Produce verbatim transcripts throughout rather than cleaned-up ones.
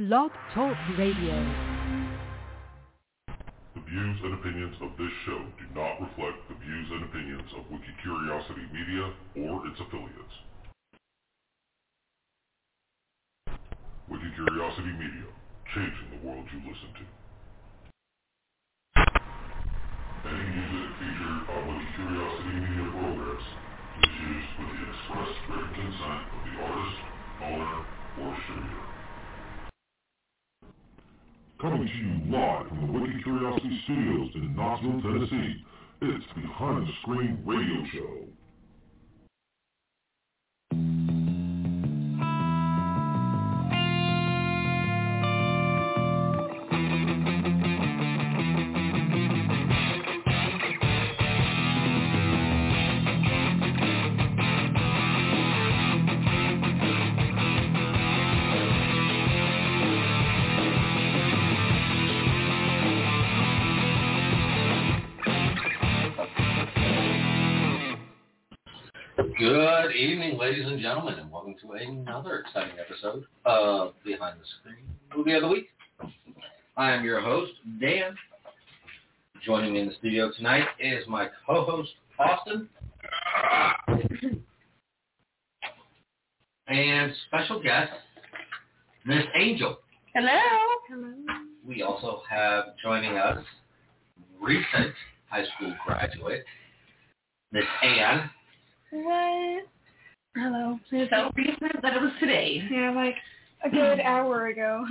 Blog Talk Radio. The views and opinions of this show do not reflect the views and opinions of Wikicuriosity Media or its affiliates. Wikicuriosity Media, changing the world you listen to. Any music featured on Wikicuriosity Media programs is used with the express written consent of the artist, owner, or distributor. Coming to you live from the Wikicuriosity Studios in Knoxville, Tennessee, it's Behind the Screen Radio Show. Good evening, ladies and gentlemen, and welcome to another exciting episode of Behind the Screen Movie of the Week. I am your host, Dan. Joining me in the studio tonight is my co-host, Austin. And special guest, Miss Angel. Hello. Hello. We also have joining us, recent high school graduate, Miss Ann. What? Hello. So recent that it was today. Yeah, like a good hour ago.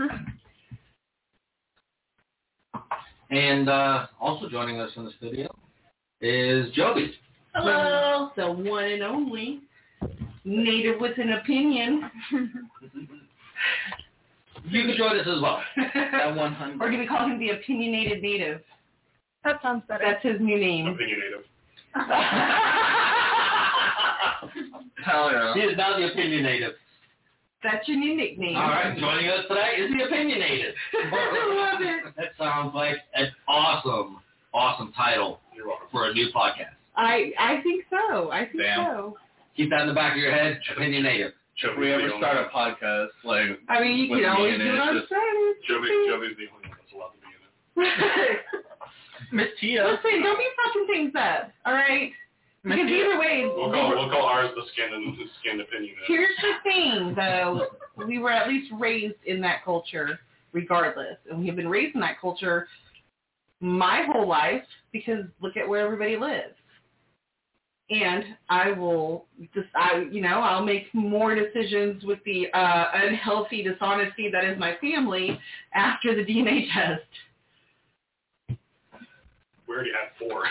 And uh, also joining us in the studio is Joby. Hello. The one and only native with an opinion. You can join us as well. At one hundred. Or do we call him the opinionated native? That sounds better. That's his new name. Opinionative. Hell yeah. He is now the Opinionative. That's your new nickname. All right, joining us today is the Opinionative. I love it. That sounds like an awesome, awesome title for a new podcast. I I think so. I think Damn. so. Keep that in the back of your head, Opinionative. If we ever start a podcast, like, I mean, you with can me always in do it, it on just- Friday. Joby, Joby's the only one that's allowed to be in it. Miss Tia. Listen, don't be fucking things up, all right? Because either way, We'll call, we'll call ours the skin and the skin opinion. here's the thing, though. We were at least raised in that culture regardless. And we have been raised in that culture my whole life because look at where everybody lives. And I will just, I, you know, I'll make more decisions with the uh, unhealthy dishonesty that is my family after the D N A test. We already had four.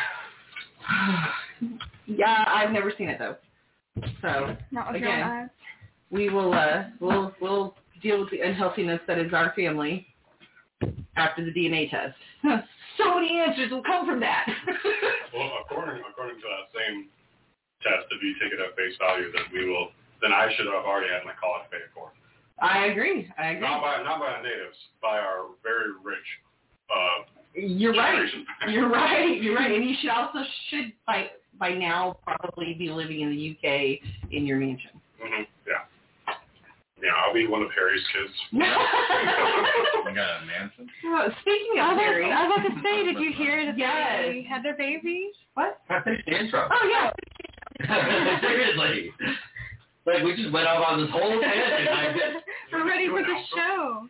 Yeah, I've never seen it though. So Not with your own again, eyes. we will uh, we'll we'll deal with the unhealthiness that is our family after the D N A test. So many answers will come from that. Well, according according to that same test, if you take it at face value, that we will, then I should have already had my college paid for. I agree. I agree. Not by not by the natives, by our very rich. Uh, You're right. generation. You're right. You're right. And you should also should by by now probably be living in the U K in your mansion. Mm-hmm. Yeah. Yeah, I'll be one of Harry's kids. I got a mansion. Oh, speaking of was, Harry, I was about to say, did you hear that Yes. they had their baby? what? I finished the intro. Oh yeah. Seriously. Like, we just went off on this whole tangent. I did. We're ready for the show.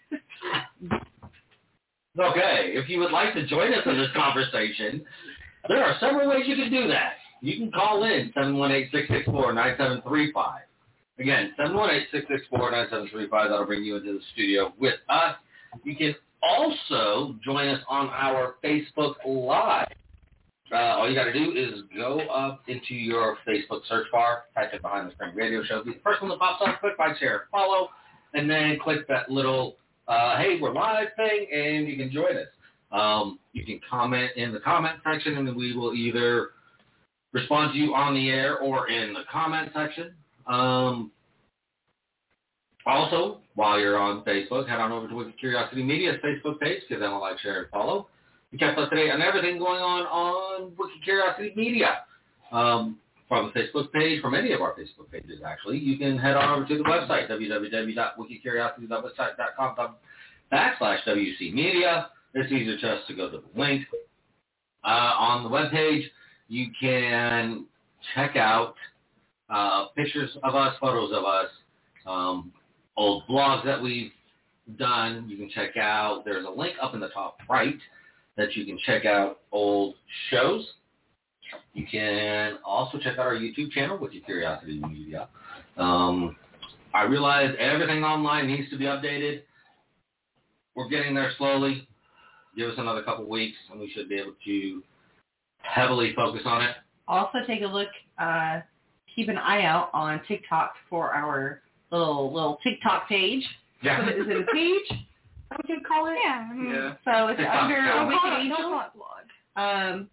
Okay, if you would like to join us in this conversation, there are several ways you can do that. You can call in seven one eight, six six four, nine seven three five. Again, seven one eight, six six four, nine seven three five. That'll bring you into the studio with us. You can also join us on our Facebook Live. Uh, all you got to do is go up into your Facebook search bar, type in Behind the Screen Radio Show. Be the first one that pops up. Click like, share, follow, and then click that little Uh, hey, we're live thing, and you can join us. Um, you can comment in the comment section, and we will either respond to you on the air or in the comment section. Um, also, while you're on Facebook, head on over to Wikicuriosity Media's Facebook page, give them a like, share, and follow. We kept up to date on everything going on on Wikicuriosity Media. Um, from the Facebook page, from any of our Facebook pages, actually, you can head on over to the website, w w w dot wikicuriosity dot website dot com W C Media. It's easier just to go to the link. Uh, on the webpage, you can check out uh, pictures of us, photos of us, um, old blogs that we've done. You can check out, there's a link up in the top right that you can check out old shows. You can also check out our YouTube channel, which is Curiosity Media. Um, I realize everything online needs to be updated. We're getting there slowly. Give us another couple weeks, and we should be able to heavily focus on it. Also, take a look, uh, keep an eye out on TikTok for our little little TikTok page. Yeah. Is it a page? What would you call it? Yeah. I mean, Yeah. So it's TikTok. under Don't Wicked call it- Angel. don't call it blog. Um,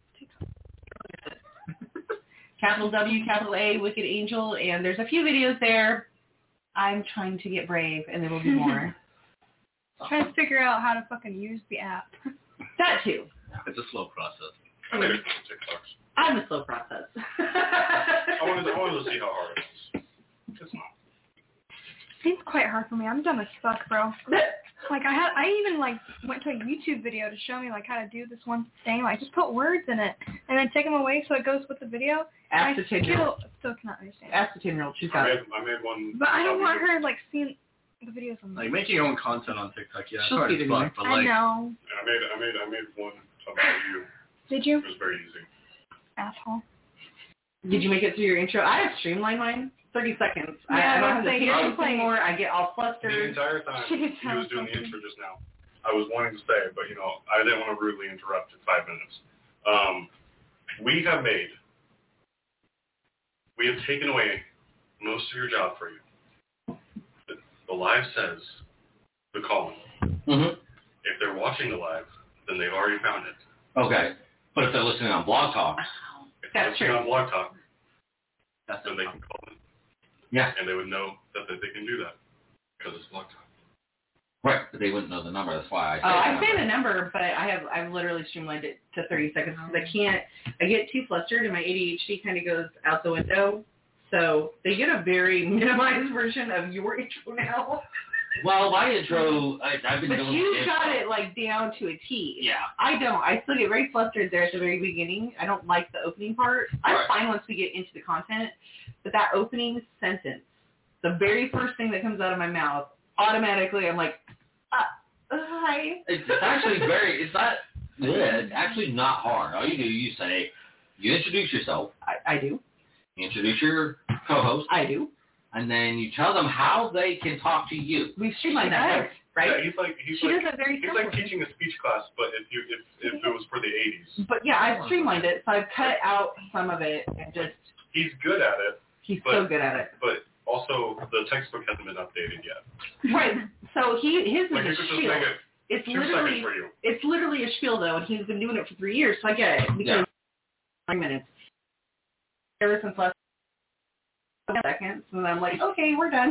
capital W, capital A, Wicked Angel, and there's a few videos there. I'm trying to get brave, and there will be more. Trying to figure out how to fucking use the app. That too. It's a slow process. I made a couple TikToks. I'm a slow process. I wanted to, I wanted to see how hard it is. It's not. Seems quite hard for me. I'm dumb as fuck, bro. Like I had, I even like went to a YouTube video to show me like how to do this one thing. Like just put words in it and then take them away so it goes with the video. Ask I the ten-year-old. still, still cannot understand. Ask the ten-year-old. She's I got made, it. I made one. But I don't want her like seeing the videos on Like making your own content on TikTok, yeah, it's She'll hard see as it fuck, anyway. but I like, know. I made, I made, I made one about you. Did you? It was very easy. Asshole. Did you make it through your intro? I have streamlined mine. thirty seconds. Yeah, I, I I don't was have the saying, you're patience playing- anymore. I get all The flustered. entire time She he did sound was doing the something. intro just now, I was wanting to say, but you know, I didn't want to rudely interrupt in five minutes. Um, we have made, we have taken away most of your job for you. The, the live says the calling. Mm-hmm. If they're watching the live, then they've already found it. Okay. But if they're listening on Blog Talk, If they're That's listening true. on Blog Talk, that's then they can call in, yeah, and they would know that, that they can do that because it's Blog Talk. right. But they wouldn't know the number. That's why I say Oh, I the say number. the number, but I have I've literally streamlined it to thirty seconds because I can't. I get too flustered, and my A D H D kind of goes out the window. So they get a very minimized version of your intro now. Well, my intro, I, I've been But doing you the got intro. it like down to a T. Yeah. I don't. I still get very flustered there at the very beginning. I don't like the opening part. I'm Right. fine once we get into the content, but that opening sentence, the very first thing that comes out of my mouth, automatically I'm like, uh, hi. It's actually very, it's not, yeah, it's actually not hard. All you do, you say, you introduce yourself, I, I do. you introduce your co-host, I do. and then you tell them how they can talk to you. We've streamlined that, does. right? right? Yeah, he's like he's She like does it very he's like simply. teaching a speech class, but if you if if it was for the eighties, But yeah, I've streamlined it, so I've cut out some of it and just, he's good at it, he's But- so good at it. but also the textbook hasn't been updated yet. Right. So he, his Like is you a could just spiel. make it It's two literally, seconds for you. it's literally a spiel though, and he's been doing it for three years, so I get it because nine minutes. Ever since last seconds, and I'm like, okay, we're done.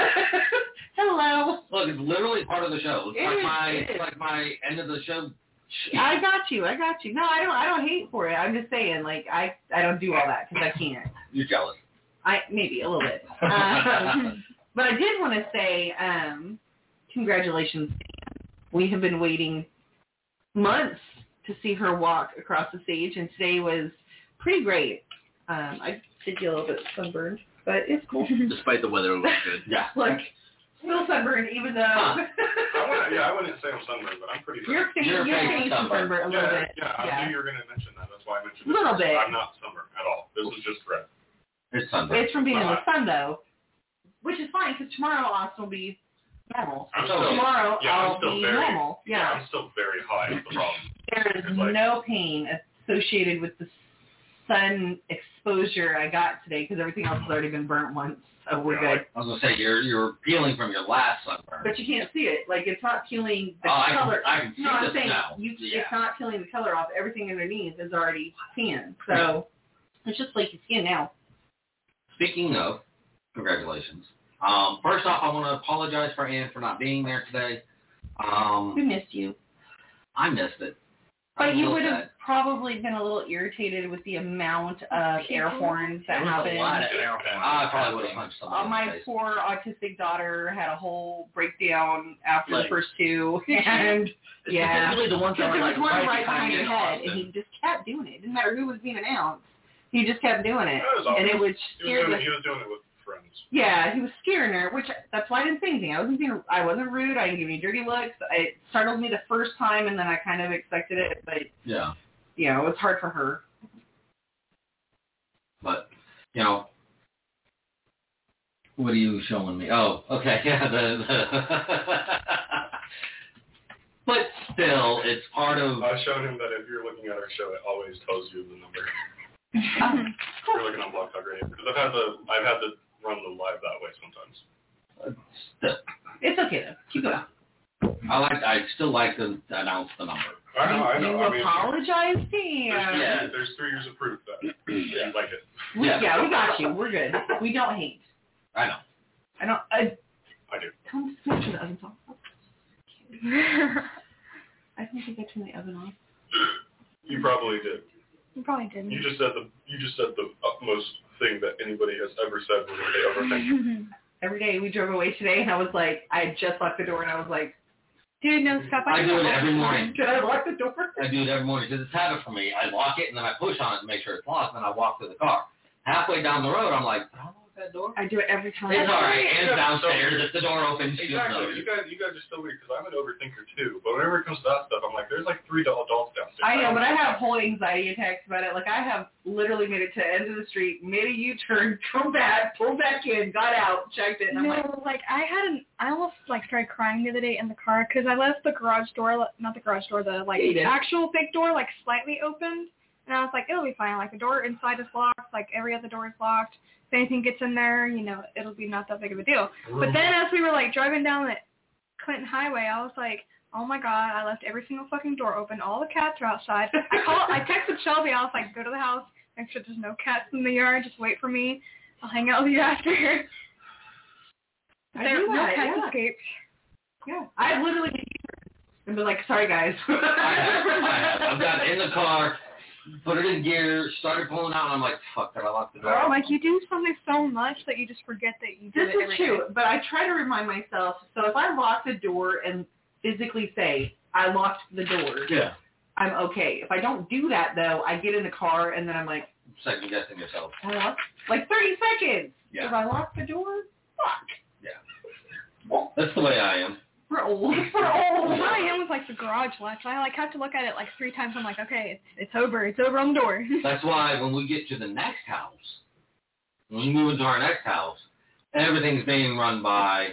Hello. Look, it's literally part of the show. It's It like is, my, it it's is. like my end of the show. I got you. I got you. No, I don't. I don't hate for it. I'm just saying, like, I I don't do all that because I can't. You're jealous. I maybe a little bit. Um, but I did want to say, um, congratulations, Dan. We have been waiting months to see her walk across the stage, and today was pretty great. Um, I did get a little bit sunburned, but it's cool. despite the weather, it looks good. Yeah. Like, still sunburned, even though Huh. I wouldn't, yeah, I wouldn't say I'm sunburned, but I'm pretty. you're Your you're face getting is some sunburned. sunburn a little yeah, bit. yeah, I yeah. knew you were going to mention that. That's why I mentioned it. Little first. bit. I'm not sunburned at all. This is just red. It's Sunday. It's from being in the Uh-huh. sun, though, which is fine because tomorrow Austin will be normal. I'm So still, tomorrow yeah, I'm I'll still be very, normal. Yeah. I'm still very high. That's the problem. There is It's like- no pain associated with the sun exposure I got today because everything else has already been burnt once, so we're Yeah, good. I was gonna say you're you're peeling from your last sunburn. But you can't see it. Like, it's not peeling the Oh, I can- color. I can see no, I'm this saying now. You, Yeah. it's not peeling the color off. Everything underneath is already tan. So it's just like your skin now. Speaking of, congratulations. Um, first off, I want to apologize for Ann for not being there today. Um, We missed you. I missed it. But you will would have say. probably been a little irritated with the amount of air horns that There was happened. a lot of air horns. I probably would have punched somebody Uh, in my the face. poor autistic daughter had a whole breakdown after Like- the first two, and yeah, Specifically the ones that because were there was like one right behind me your in head, and Austin. he just kept doing it. It didn't matter who was being announced, he just kept doing it, That was awesome. and it would He was, scare doing the it, he was doing it with friends. yeah, he was scaring her, which that's why I didn't say anything. I wasn't being, I wasn't rude. I didn't give any dirty looks. It startled me the first time, and then I kind of expected it, but Yeah, you know, it was hard for her. but you know, what are you showing me? Oh, okay, yeah. The, the but still, it's part of. I showed him that if you're looking at our show, it always tells you the number. Um, We're looking on Blog Talk Radio because I've had the I've had to run the live that way sometimes. Still, It's okay though. Keep going. I like. I still like to announce the number. I know, I know. You I mean, apologize to there's, him. three, Yeah. there's three years of proof that you like it. We, Yeah. yeah, we got you. We're good. We don't hate. I know. I don't. I, I do. come switch to the oven off. I think I get turn the oven off. You probably did. You probably didn't. You just said the you just said the utmost thing that anybody has ever said when they overthink. Every day we drove away today, and I was like, I had just locked the door, and I was like, Dude, no, stop. I do it that all every the morning. time. should I lock the door? I do it every morning because it's habit for me. I lock it and then I push on it to make sure it's locked, and then I walk to the car. Halfway down the road, I'm like, I don't know what that door. I do it every time. It's all right. And Yeah, downstairs, so- if the door opens, you just know. Exactly. You guys, you guys are still weird because I'm an overthinker too. But whenever it comes to that stuff, I'm like, there's like three adults downstairs. I know, don't but I know. have whole anxiety attacks about it. Like, I have literally made it to the end of the street, made a U-turn, come back, pulled back in, got out, checked it, and I'm like, No, like I had an, I almost like started crying the other day in the car because I left the garage door, not the garage door, the like Yeah, you did. actual big door, like slightly opened, and I was like, it'll be fine. Like the door inside is locked, like every other door is locked. If anything gets in there, you know, it'll be not that big of a deal. But then as we were like driving down the Clinton Highway, I was like, oh my god, I left every single fucking door open. All the cats are outside. I called, I texted Shelby. I was like, go to the house, make sure there's no cats in the yard. Just wait for me. I'll hang out with you after. I There, do no that, cats yeah. escaped. yeah. I literally and be like, sorry guys. I have, I have. I've got in the car, put it in gear, started pulling out, and I'm like, fuck, did I lock the door? Like you do something so much that you just forget that you do This it is every true, day. but I try to remind myself. So if I lock the door and physically say I locked the door, Yeah. I'm okay. If I don't do that though, I get in the car and then I'm like, Second guessing yourself. I locked like thirty seconds. Yeah. If I lock the door, fuck. That's the way I am. We're old. We're old. Well, I am with like the garage latch. I like have to look at it like three times. I'm like, okay, it's it's over. It's over on the door. That's why when we get to the next house, when we move into our next house, everything's being run by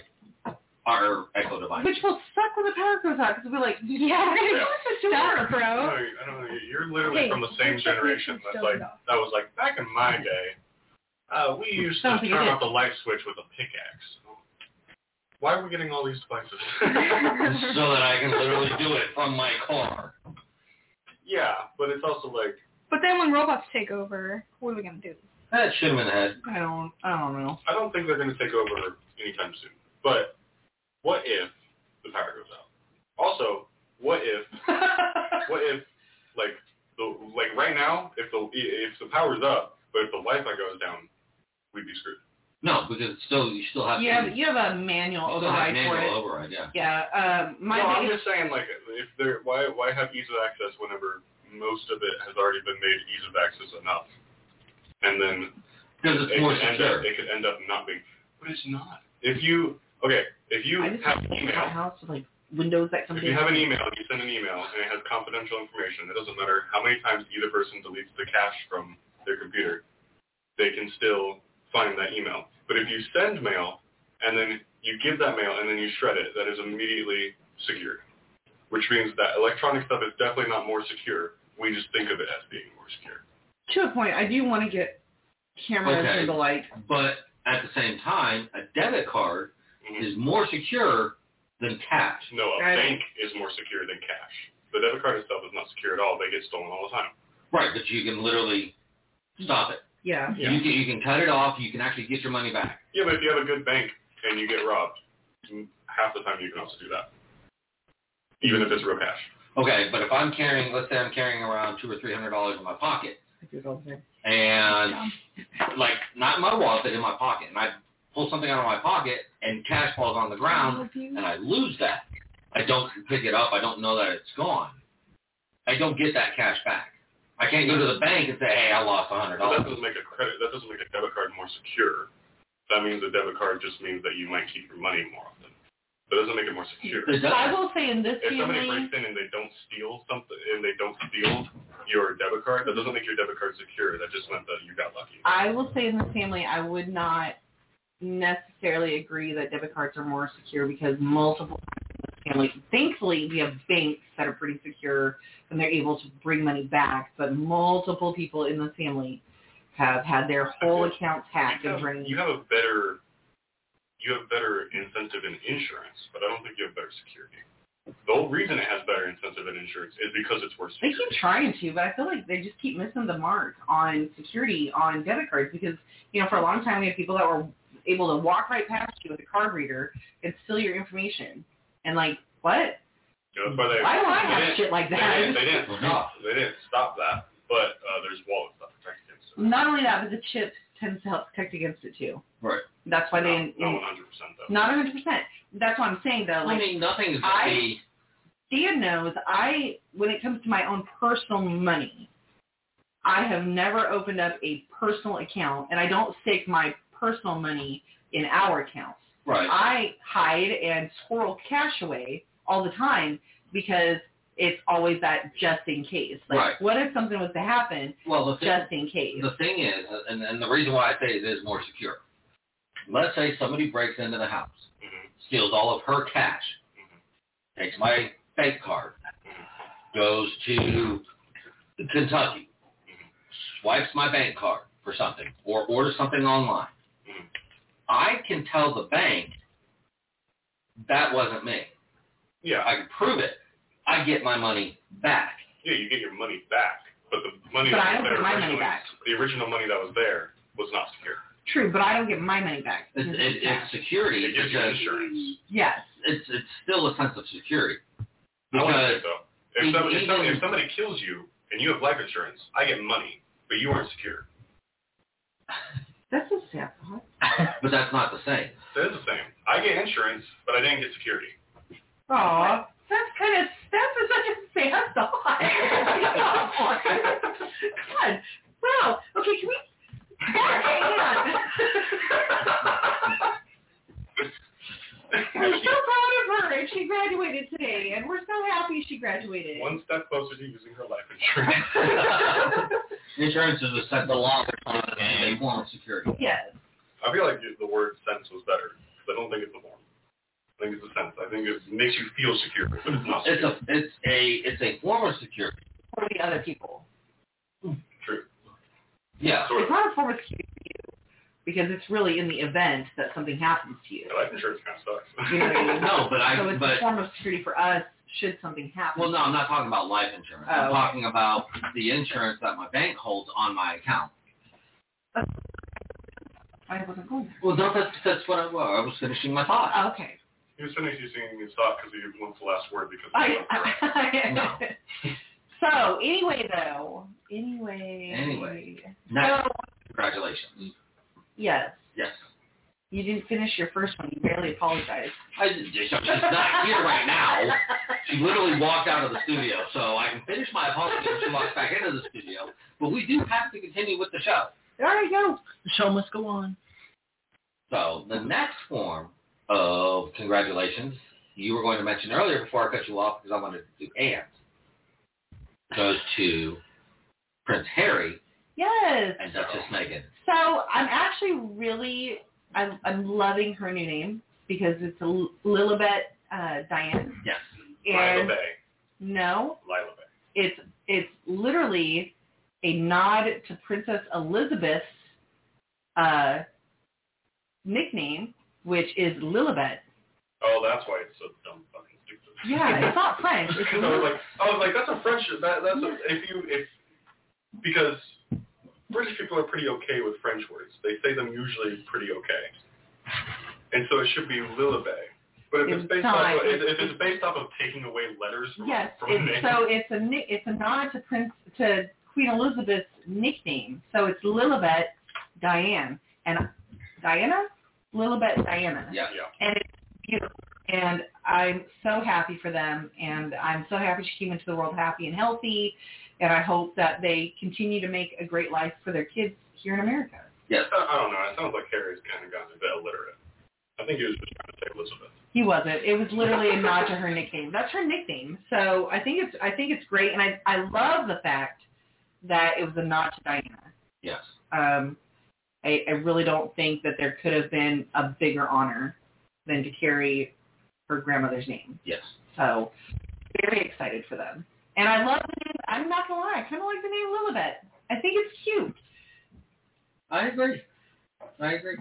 our Echo device. Which will suck when the power goes out because we'll be like, Yeah, stop, I bro. don't, I don't know. You're literally Okay, from the same your check generation is that's still like enough. that was like back in my day. Uh, we used to Don't think it turn is. off the light switch with a pickaxe. Why are we getting all these devices? So that I can literally do it from my car. Yeah, but it's also like But then when robots take over, what are we gonna do? That shoot him in the head. I don't, I don't know. I don't think they're going to take over anytime soon. But what if the power goes out? Also, what if what if like the like right now if the if the power's up but if the Wi-Fi goes down, we'd be screwed. No, because it's still you still have You to have, you have a manual you still have override for manual it. override, yeah. Yeah. Um, my no, I'm biggest, just saying like if there why why have ease of access whenever most of it has already been made ease of access enough, and then Because it's it more could end secure. up it could end up not being. But it's not. If you okay, if you I just have have an a email. house with like windows that come If in. you have an email, you send an email, and it has confidential information. It doesn't matter how many times either person deletes the cache from their computer. They can still find that email. But if you send mail, and then you give that mail, and then you shred it, that is immediately secured. Which means that electronic stuff is definitely not more secure. We just think of it as being more secure. To a point, I do want to get cameras Okay. and the like. But at the same time, a debit card Mhm. is more secure than cash. No, a Right. bank is more secure than cash. The debit card itself is not secure at all. They get stolen all the time. Right, but you can literally stop it. Yeah. You can you can cut it off. You can actually get your money back. Yeah, but if you have a good bank and you get robbed, half the time you can also do that. Even if it's real cash. Okay, but if I'm carrying, let's say I'm carrying around two or three hundred dollars in my pocket, and like not in my wallet, but in my pocket, and I pull something out of my pocket, and cash falls on the ground, and I lose that. I don't pick it up. I don't know that it's gone. I don't get that cash back. I can't go to the bank and say, hey, I lost one hundred dollars. That doesn't make a credit. That doesn't make a debit card more secure. That means a debit card just means that you might keep your money more often. That doesn't make it more secure. I will say in this If somebody family, breaks in and they don't steal something, and they don't steal your debit card, that doesn't make your debit card secure. That just meant that you got lucky. I will say in this family, I would not necessarily agree that debit cards are more secure because multiple times in this family, thankfully, we have banks that are pretty secure and they're able to bring money back, but multiple people in the family have had their whole accounts hacked you and have, drained. you have a better, you have better incentive in insurance, but I don't think you have better security. The whole reason it has better incentive in insurance is because it's worse They security. keep trying to, but I feel like they just keep missing the mark on security on debit cards because, you know, for a long time we had people that were able to walk right past you with a card reader and steal your information. And like, what? Yeah, that's why they, Why don't I they have didn't- shit like that? They didn't, they didn't stop. They didn't stop that. But uh, there's wallets that protect against it. Not only that, but the chip tends to help protect against it too. Right. That's why they. Not one hundred percent though. Not one hundred percent. That's what I'm saying though. Like, I mean, nothing is I- going to be... Dan knows I, when it comes to my own personal money, I have never opened up a personal account, and I don't stake my personal money in our accounts. Right. I hide and squirrel cash away all the time because it's always that just in case. Like, Right. what if something was to happen Well, the thing, just in case? the thing is, and, and the reason why I say it is more secure. Let's say somebody breaks into the house, Mm-hmm. steals all of her cash, takes my bank card, goes to Kentucky, swipes my bank card for something, or orders something online. Mhm. I can tell the bank that wasn't me. Yeah. I can prove it. I get my money back. Yeah, you get your money back, but the money But that I was don't there get my money originally- back. The original money that was there was not secure. True, but I don't get my money back. It's, it, it's security. It gives you because insurance. Yes. It's it's still a sense of security. I wouldn't Because think so. If, even- somebody, if, somebody, even- if somebody kills you and you have life insurance, I get money, but you aren't secure. That's a sad thought. but that's not the same. That is the same. I get insurance, but I didn't get security. Aw, that's kind of, that's such a sad thought. God, wow. Okay, can we? Hang on. We're so proud of her, and she graduated today, and we're so happy she graduated. One step closer to using her life insurance. Insurance is a set the longer term and a form of security. Yes. I feel like the word sense was better, because I don't think it's a form. I think it's a sense. I think it makes you feel secure, but it's not It's secure. a it's a it's a form of security. For the other people. True. Yeah. Sort It's of. not a form of security for you, because it's really in the event that something happens to you. Life insurance kind of sucks. You know what I mean? No, but I So it's but a form of security for us should something happen. well no, I'm not talking about life insurance. I'm Oh. talking about the insurance that my bank holds on my account. I wasn't going there. Well, no, that's that's what I was. I was finishing my thought. Oh, okay. He was finishing using his thought because he wants the last word because I, he was correct. No. So, anyway, though. Anyway. Anyway. Next, So, congratulations. yes. Yes. You didn't finish your first one. You barely apologized. I, she's not here right now. She literally walked out of the studio, so I can finish my apology when she walks back into the studio. But we do have to continue with the show. All right, go. The show must go on. So the next form of congratulations you were going to mention earlier before I cut you off because I wanted to do and goes to Prince Harry Yes. and Duchess Meghan. So, I'm actually really, I'm, I'm loving her new name because it's L- Lilibet uh, Diane. Yes. Lila And Bay. no, Lila Bay. it's it's literally a nod to Princess Elizabeth's uh, nickname, which is Lilibet. Oh, that's why it's so dumb fucking stupid. Yeah, it's not French. It's I was Lilibet. like, I was like, that's a French. That, that's a, if you if because British people are pretty okay with French words. They say them usually pretty okay, and so it should be Lilibet. But if It's it's based not. off of, if, It's- if it's based off of taking away letters from, Yes, from a name, it's, so it's a ni- it's a nod to Prince to Queen Elizabeth's nickname. So it's Lilibet Diane and Diana, Lilibet Diana, Yeah. yeah. and it's beautiful. And I'm so happy for them, and I'm so happy she came into the world happy and healthy. And I hope that they continue to make a great life for their kids here in America. Yes. I, I don't know. It sounds like Harry's kind of gotten a bit illiterate. I think he was just trying to say Elizabeth. He wasn't. It was literally a nod to her nickname. That's her nickname. So I think it's I think it's great, and I I love the fact that it was a nod to Diana. Yes. Um, I, I really don't think that there could have been a bigger honor than to carry her grandmother's name. Yes. So very excited for them. And I love the name. I'm not going to lie. I kind of like the name Lilibet. I think it's cute. I agree. I agree.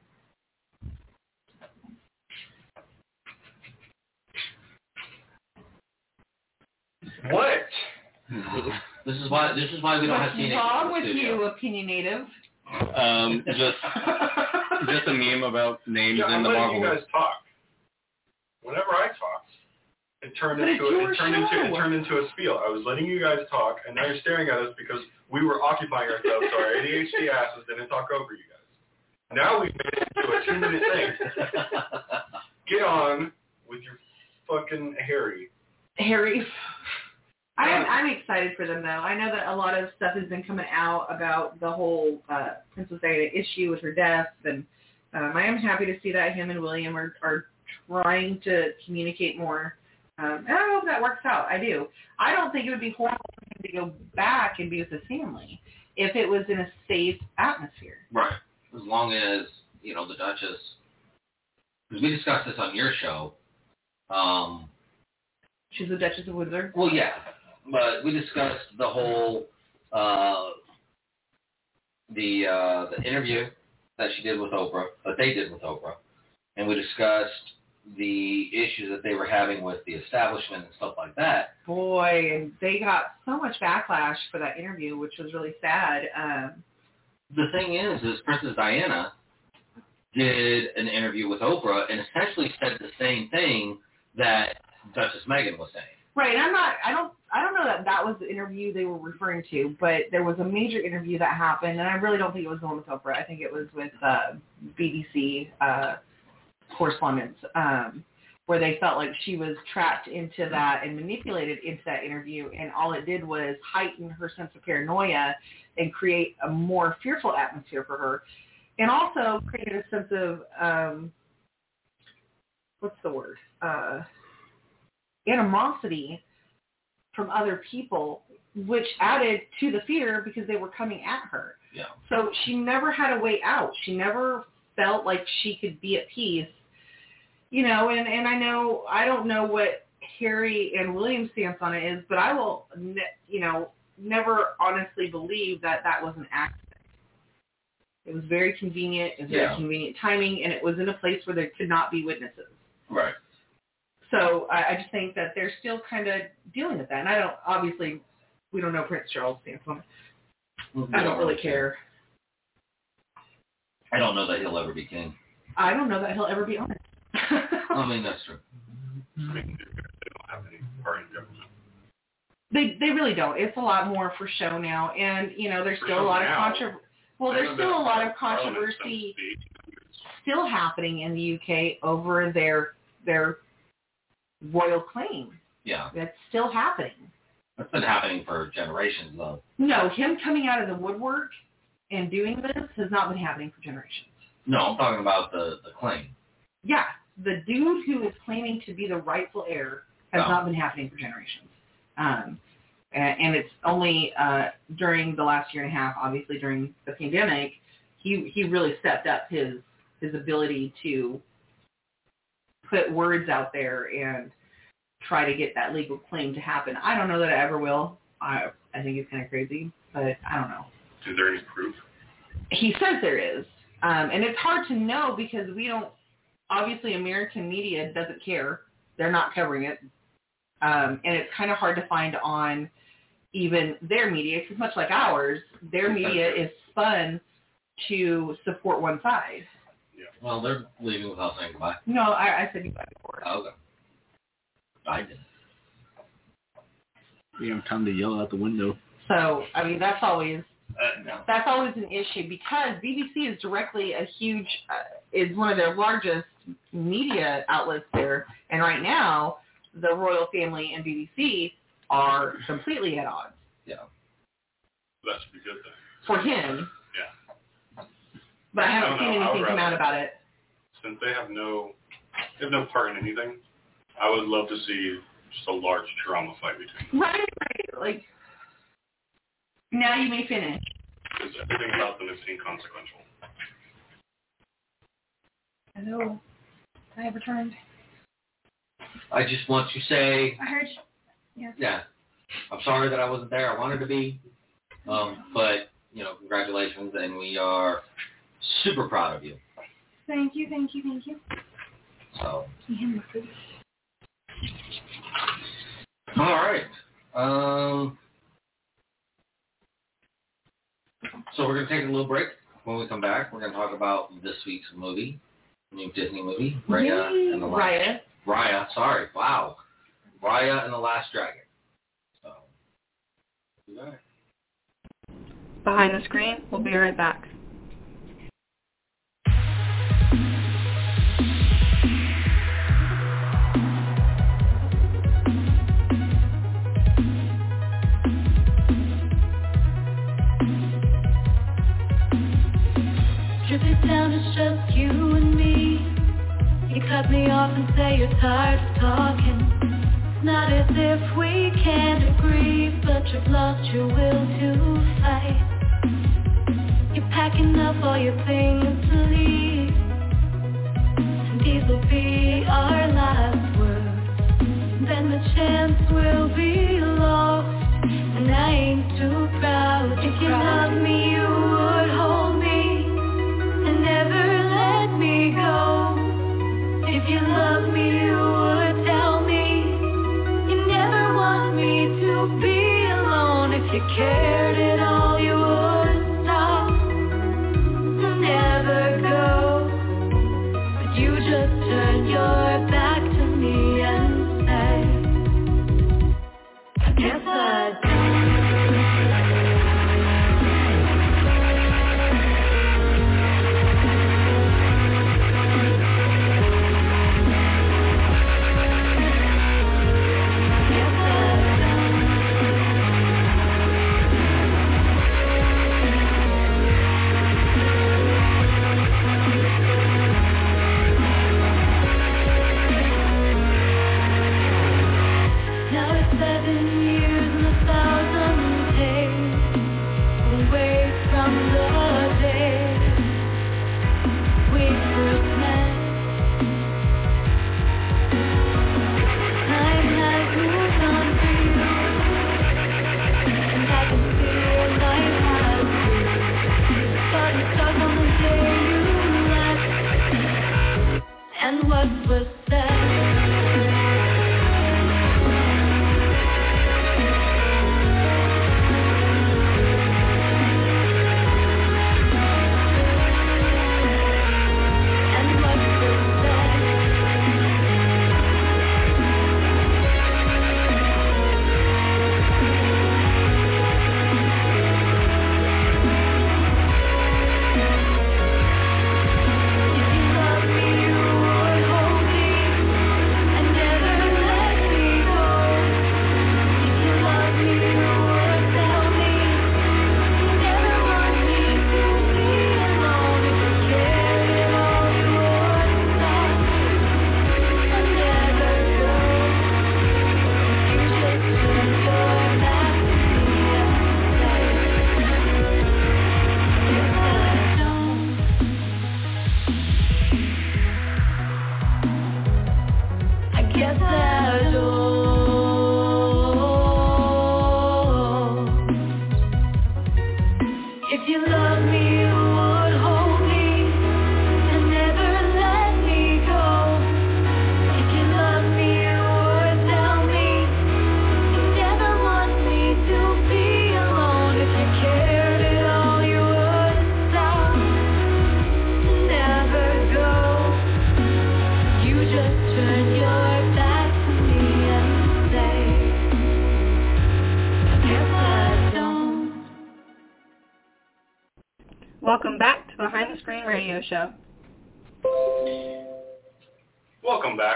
What? This is why. This is why we don't have What's teenagers wrong in the with studio. you, opinionative? Um, just just a meme about names Yeah, in I'm the letting Marvel. you guys talk. Whenever I talked, it turned But into it's a, your it turned into show. it turned into a spiel. I was letting you guys talk, and now you're staring at us because we were occupying ourselves, so our A D H D asses didn't talk over you guys. Now we've made it into a two-minute thing. Get on with your fucking Harry. Harry. I'm, I'm excited for them, though. I know that a lot of stuff has been coming out about the whole uh, Princess Diana issue with her death, and um, I am happy to see that him and William are, are trying to communicate more. Um, and I hope that works out. I do. I don't think it would be horrible for him to go back and be with his family if it was in a safe atmosphere. Right. As long as, you know, the Duchess, because we discussed this on your show. Um, She's the Duchess of Windsor. well, yeah, but we discussed the whole, uh, the uh, the interview that she did with Oprah, that they did with Oprah, and we discussed the issues that they were having with the establishment and stuff like that. Boy, and they got so much backlash for that interview, which was really sad. Um, The thing is, is Princess Diana did an interview with Oprah and essentially said the same thing that Duchess Meghan was saying. Right, and I'm not, I don't, I don't know that that was the interview they were referring to, but there was a major interview that happened, and I really don't think it was the one with Oprah. I think it was with uh, B B C uh, correspondents, um, where they felt like she was trapped into that and manipulated into that interview, and all it did was heighten her sense of paranoia and create a more fearful atmosphere for her, and also created a sense of, um, what's the word? Uh, animosity from other people, which added to the fear because they were coming at her. Yeah. So she never had a way out. She never felt like she could be at peace. You know, and, and I know, I don't know what Harry and William's stance on it is, but I will, ne- you know, never honestly believe that that was an accident. It was very convenient, it was very Yeah. convenient timing, and it was in a place where there could not be witnesses. Right. So I, I just think that they're still kind of dealing with that. And I don't, obviously, we don't know Prince Charles' stance on it. I don't really care. I don't know that he'll ever be king. I don't know that he'll ever be on it. I mean, that's true. I mean, they don't have any part in government. They they really don't. It's a lot more for show now, and you know there's For still a show lot now? of controversy. Well, They there's haven't still been a lot of in Parliament controversy since the eighteen hundreds. still happening in the U K over their their royal claim. Yeah. That's still happening. That's been happening for generations, though. No, him coming out of the woodwork and doing this has not been happening for generations. No, I'm talking about the, the claim. Yeah, the dude who is claiming to be the rightful heir has No. not been happening for generations. Um, and, and it's only uh, during the last year and a half, obviously during the pandemic, he he really stepped up his his ability to put words out there and try to get that legal claim to happen. I don't know that it ever will. I I think it's kind of crazy, but I don't know. Is there any proof? He says there is, um, and it's hard to know because we don't. Obviously, American media doesn't care; they're not covering it, um, and it's kind of hard to find on even their media because, much like ours, their media is spun to support one side. Well, they're leaving without saying goodbye. No, I, I said goodbye before. Oh, okay. I did. You have time to yell out the window. So, I mean, that's always Uh, no. that's always an issue because B B C is directly a huge, uh, is one of their largest media outlets there. And right now, the royal family and B B C are completely at odds. Yeah. That should be good then. For him. Yeah. But I haven't No, no, seen I would anything come rather- out about it. Since they have no, they have no part in anything, I would love to see just a large drama fight between them. Right, right. Like, now you may finish. Because everything about them is inconsequential. I know. I have returned. I just want to say, I heard. You. Yeah. yeah, I'm sorry that I wasn't there. I wanted to be. Um, but, you know, congratulations, and we are super proud of you. Thank you, thank you, thank you. So. Can you hand me my food? All right. Um, so we're going to take a little break. When we come back, we're going to talk about this week's movie, new Disney movie, Raya and the Last... Raya. Raya, sorry. Wow. Raya and the Last Dragon. So, we'll be back. Behind the screen, we'll be right back. Strip it down, it's just you and me. You cut me off and say you're tired of talking. It's not as if we can't agree, but you've lost your will to fight. You're packing up all your things to leave, and these will be our last words. Then the chance will be lost, and I ain't too proud. If you love me, you would hold me and never let me go. If you love me, you would tell me you never want me to be alone. If you cared at all, you would stop and never go. But you just turn your back to me and say, I guess I and what was said. Welcome back to Behind the Screen Radio Show. Welcome back.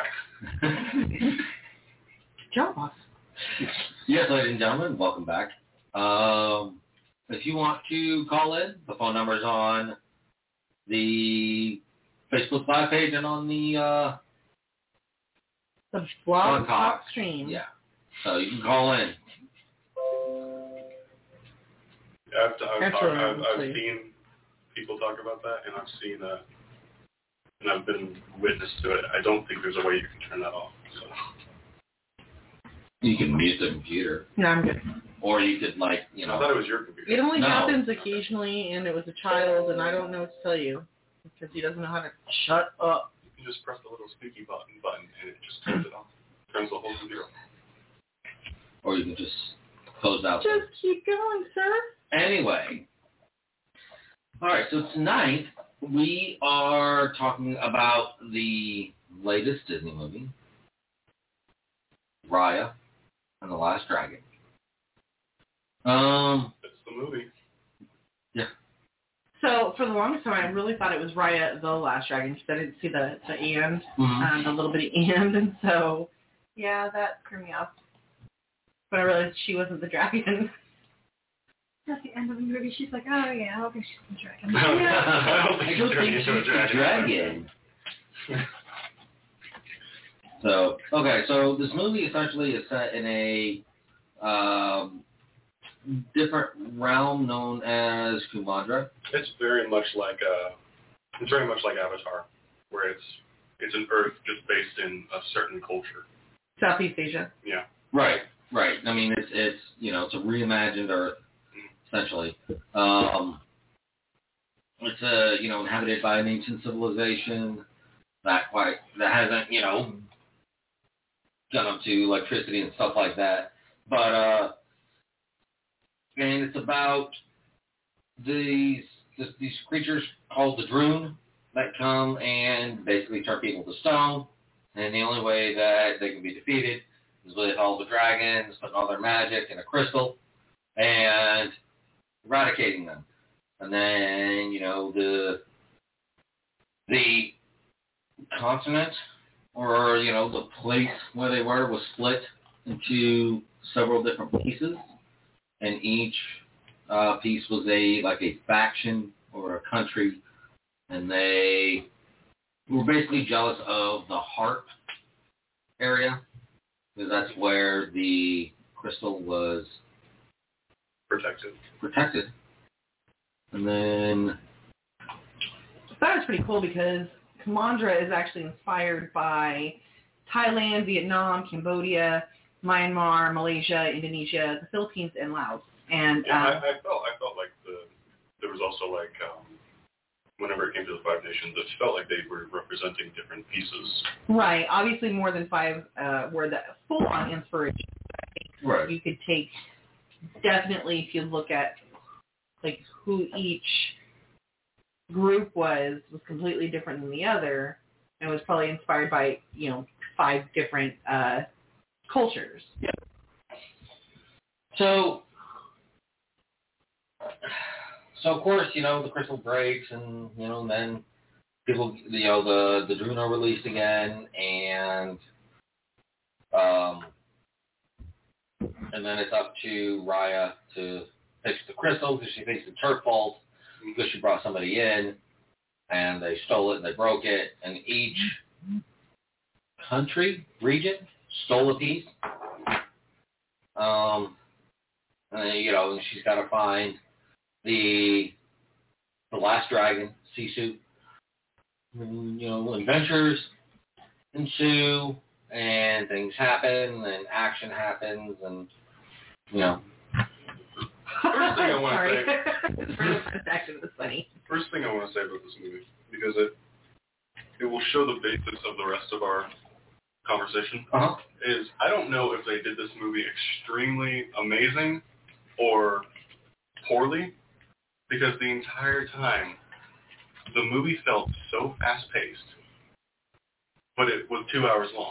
Job, boss. Yes, ladies and gentlemen, welcome back. Um, if you want to call in, the phone number is on the Facebook Live page and on the uh, The blog Blog talk Talk. stream. yeah. So you can call in. I've, I've, Actually, I've, I've actually. seen people talk about that, and I've seen uh, and I've been witness to it. I don't think there's a way you can turn that off. So. You can mute the computer, No, I'm good. or you could like you I know. thought it was your computer. It only No. happens occasionally, and it was a child, and I don't know what to tell you because he doesn't know how to shut up. You can just press the little squeaky button button, and it just turns it off. Turns the whole computer off. Or you can just close out. Just keep going, sir. Anyway. All right, so tonight we are talking about the latest Disney movie, Raya and the Last Dragon. Um, It's the movie. yeah. So for the longest time, I really thought it was Raya the Last Dragon because I didn't see the the and, Mhm. um, the little bitty and, and so yeah, that threw me off. But I realized she wasn't the dragon. At the end of the movie, she's like, oh yeah, I don't think she's the dragon. I don't I think don't she's think turning she's into a the dragon. dragon. So, okay, so this movie essentially is set in a um, different realm known as Kumandra. It's very much like uh, it's very much like Avatar, where it's it's an Earth just based in a certain culture. Southeast Asia. Yeah. Right, right. I mean, it's it's you know it's a reimagined Earth, essentially. Um, it's a you know inhabited by an ancient civilization that quite that hasn't you know gone up to electricity and stuff like that. But uh, and it's about these this, these creatures called the Droon that come and basically turn people to stone. And the only way that they can be defeated is with all the dragons, putting all their magic in a crystal, and eradicating them. And then, you know, the the continent, or, you know, the place where they were was split into several different pieces. And each uh, piece was a like a faction or a country. And they were basically jealous of the heart area, because that's where the crystal was Protected. protected. And then, I thought it was pretty cool because Kumandra is actually inspired by Thailand, Vietnam, Cambodia, Myanmar, Malaysia, Indonesia, the Philippines, and Laos. And Yeah, I, um, I felt I felt like the there was also like um, whenever it came to the Five Nations, it felt like they were representing different pieces. right, obviously more than five uh, were the full-on inspiration. I think right. you could take definitely if you look at like who each group was was completely different than the other, and was probably inspired by you know five different uh, cultures. Yeah. So, so of course, you know, the crystal breaks, and you know, then people, you know, the the Droon are released again, and um, and then it's up to Raya to fix the crystal because she thinks it's her fault because she brought somebody in, and they stole it and they broke it, and each country region stole a piece. Um, and then, you know, she's got to find the the last dragon, Sisu. And, you know, adventures ensue, and things happen, and action happens, and you know. First thing I want Sorry. to say. It's really action was funny. First thing I want to say about this movie, because it it will show the basis of the rest of our conversation, Uh-huh. is I don't know if they did this movie extremely amazing or poorly, because the entire time the movie felt so fast-paced, but it was two hours long.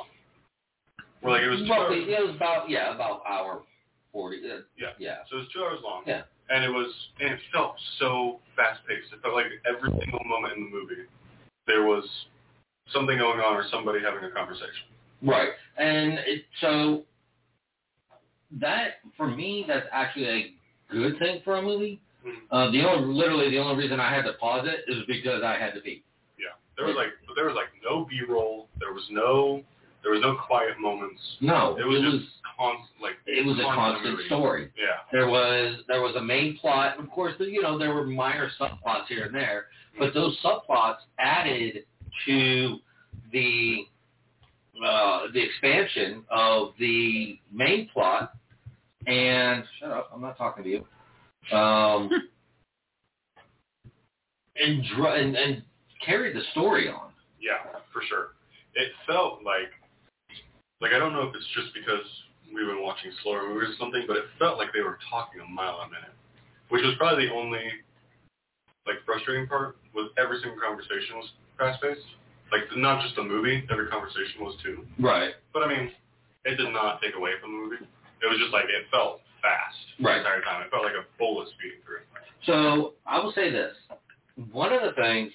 Well, like it was two Roughly, hours. it was about yeah, about hour forty. Uh, Yeah. yeah. So it was two hours long. Yeah. And it was, and it felt so fast-paced. It felt like every single moment in the movie, there was something going on or somebody having a conversation. Right. And it, so that, for me, that's actually a good thing for a movie. Mm-hmm. Uh, the only, literally, the only reason I had to pause it is because I had to pee. Yeah. There was like, there was like no B-roll. There was no, there was no quiet moments. No. It was it just was, constant, like it was a constant movie. story. Yeah. There was there was a main plot, and of course, you know, there were minor subplots here and there, but those subplots added to the uh, the expansion of the main plot. And shut up, I'm not talking to you. Um, and, dr- and and carried the story on. Yeah, for sure. It felt like, like I don't know if it's just because we've been watching slower movies or something, but it felt like they were talking a mile a minute, which was probably the only, like, frustrating part. Was every single conversation was fast-paced. Like, not just the movie, every conversation was too. Right. But I mean, it did not take away from the movie. It was just like it felt fast Right. the entire time. It felt like a bullet speeding through. So I will say this: one of the things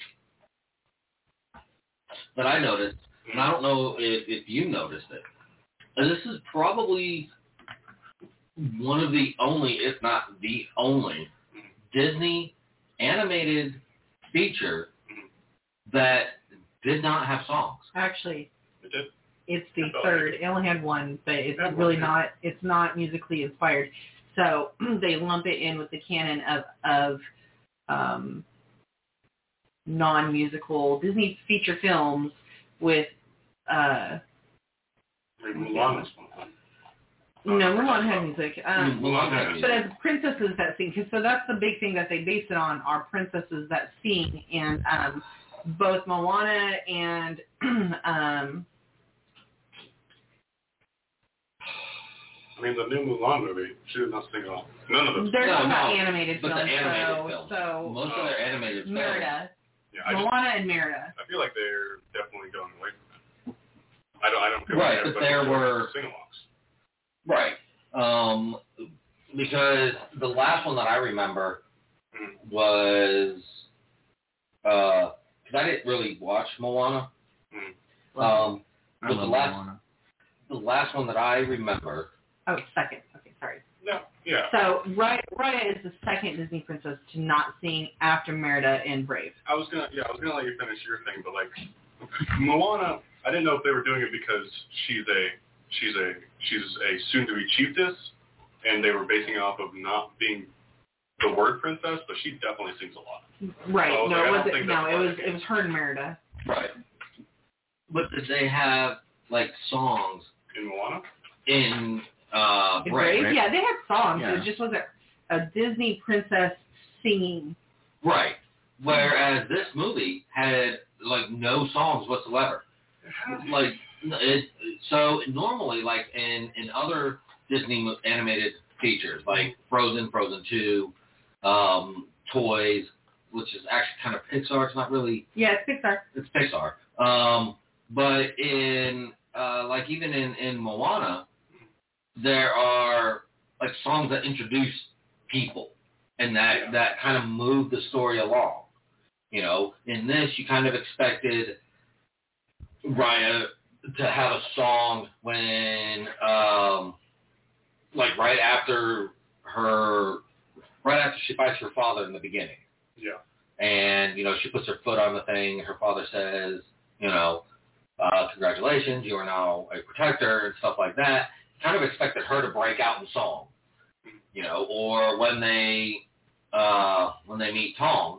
that I noticed, and I don't know if, if you noticed it, and this is probably one of the only, if not the only, Disney animated feature that did not have songs. Actually, It did. it's the I felt third. like It only had one, but it's That really one. not. It's not musically inspired. So they lump it in with the canon of of um, non-musical Disney feature films with. Uh, I mean, Mulan was one. no, Mulan had music. Um, Mulan had music. But as princesses that sing, cause, so that's the big thing that they base it on, are princesses that sing, and um, both Moana and um, I mean, the new Mulan movie, she did not sing at all. None of those. they're No, talking about no, animated but the films. animated so, films. so Most of their animated films. Merida, Yeah, I, just, Moana and Merida. I feel like they're definitely going away from it. I don't. I don't feel Right, like but everybody's there doing were- sing-alongs. Right. Um, because the last one that I remember Mm. was, uh, because I didn't really watch Moana. Mm. Um, I but the love last, Moana. the last one that I remember. Oh, second. Okay, sorry. No. Yeah. So Raya, Raya is the second Disney princess to not sing after Merida and Brave. I was gonna. Yeah, I was gonna let you finish your thing, but like Moana, I didn't know if they were doing it because she's a she's a she's a soon-to-be chiefess, and they were basing it off of not being the word princess, but she definitely sings a lot. Right. Oh, no, okay, I it don't wasn't. think No, that's it part was of it. it was her and Merida. Right. But did they have like songs In Moana? in uh, In Brave? Brave, yeah, they had songs. Yeah. It just wasn't a Disney princess singing. Right. Whereas this movie had like no songs whatsoever. Like it, so normally, like in in other Disney mo- animated features, like Frozen, Frozen two, um, Toys, which is actually kind of Pixar. It's not really. Yeah, it's Pixar. It's Pixar. Um, but in uh, like even in in Moana, there are like songs that introduce people and that Yeah. that kind of move the story along. You know, in this you kind of expected Raya to have a song when, um, like right after her, right after she fights her father in the beginning. Yeah. And, you know, she puts her foot on the thing. Her father says, you know, uh, congratulations, you are now a protector and stuff like that. Kind of expected her to break out in song, you know, or when they, uh, when they meet Tong,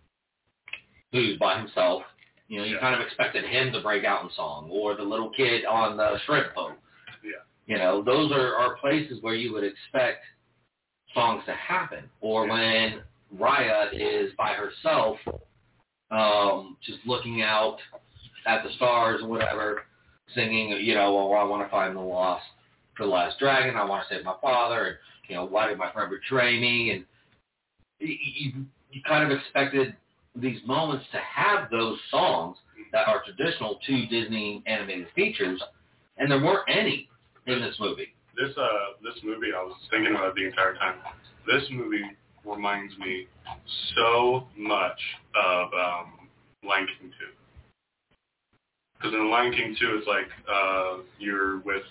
who's by himself, you know, you Yeah. kind of expected him to break out in song, or the little kid on the shrimp boat. Yeah. You know, those are, are places where you would expect songs to happen. Or Yeah. when Raya is by herself, um, just looking out at the stars or whatever, singing, you know, well, I want to find the lost, the last dragon, I want to save my father, and, you know, why did my friend betray me? And you, you, you kind of expected these moments to have those songs that are traditional to Disney animated features, and there weren't any in this movie. This uh this movie, I was thinking about it the entire time. This movie reminds me so much of um, Lion King two. Because in Lion King two, it's like uh, you're with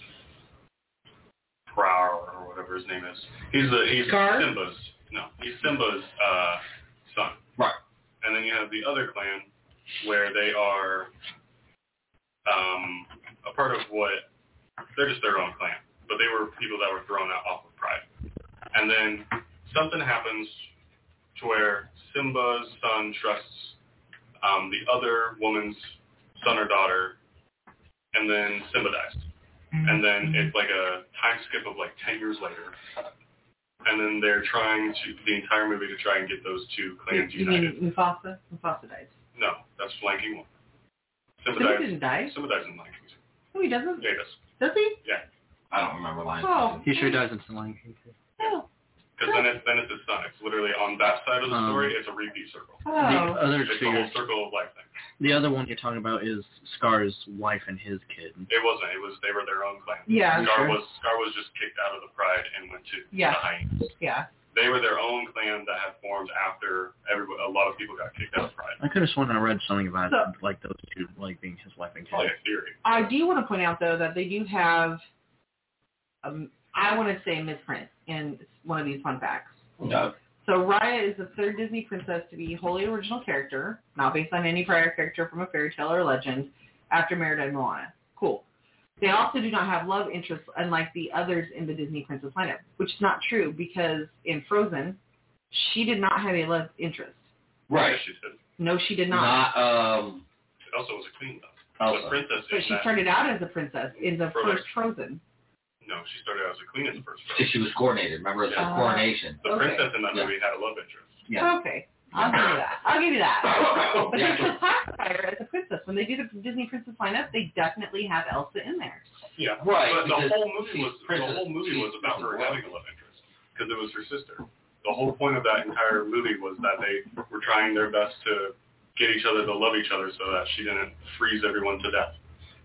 Prower or whatever his name is. He's a, he's Scar? Simba's no, he's Simba's uh, son. Right. And then you have the other clan where they are um, a part of what they're just their own clan, but they were people that were thrown out off of Pride. And then something happens to where Simba's son trusts um, the other woman's son or daughter, and then Simba dies. And then it's like a time skip of like ten years later. And then they're trying to, the entire movie to try and get those two clans You united. mean Mufasa? Mufasa dies. No, that's Lion King one. Simba, Simba dies. didn't die? Simba dies in Lion King two. No, he doesn't. Yeah, he does. Does he? Yeah. I don't remember Lion Oh. He sure does in Lion King too. Oh. Because then it's, then it's his son. It's literally on that side of the Um, story, it's a repeat circle. Oh. The other It's two, the whole circle of life thing. the other one you're talking about is Scar's wife and his kid. It wasn't. It was, they were their own clan. Yeah. Scar Sure? was, Scar was just kicked out of the Pride and went to Yeah. the Hyenas. Yeah. They were their own clan that had formed after everybody, a lot of people got kicked out of Pride. I could have sworn I read something about So- like those two, like being his wife and kid. Probably a theory. I do want to point out, though, that they do have, um, I want to say misprint in one of these fun facts. No. So Raya is the third Disney princess to be wholly original character, not based on any prior character from a fairy tale or legend, after Merida and Moana. Cool. They also do not have love interests, unlike the others in the Disney princess lineup, which is not true because in Frozen, she did not have a love interest. Right. Yes, she did. No, she did not. Not, um, She also was a queen, though. Elsa. The princess But in she that. started out as a princess in the Frozen. first Frozen. No, she started out as a queen in the first Because Frozen. she was coordinated. Remember, it's Uh, her coronation. The okay. princess in that Yeah. movie had a love interest. Yeah. Okay. I'll give you that. I'll give you that. But Yeah, they sure. still classify her as a princess. When they do the Disney princess lineup, they definitely have Elsa in there. Yeah, Right, But the because whole movie she's was the princess. whole movie was She's about her princess. having a love interest because it was her sister. The whole point of that entire movie was that they were trying their best to get each other to love each other so that she didn't freeze everyone to death.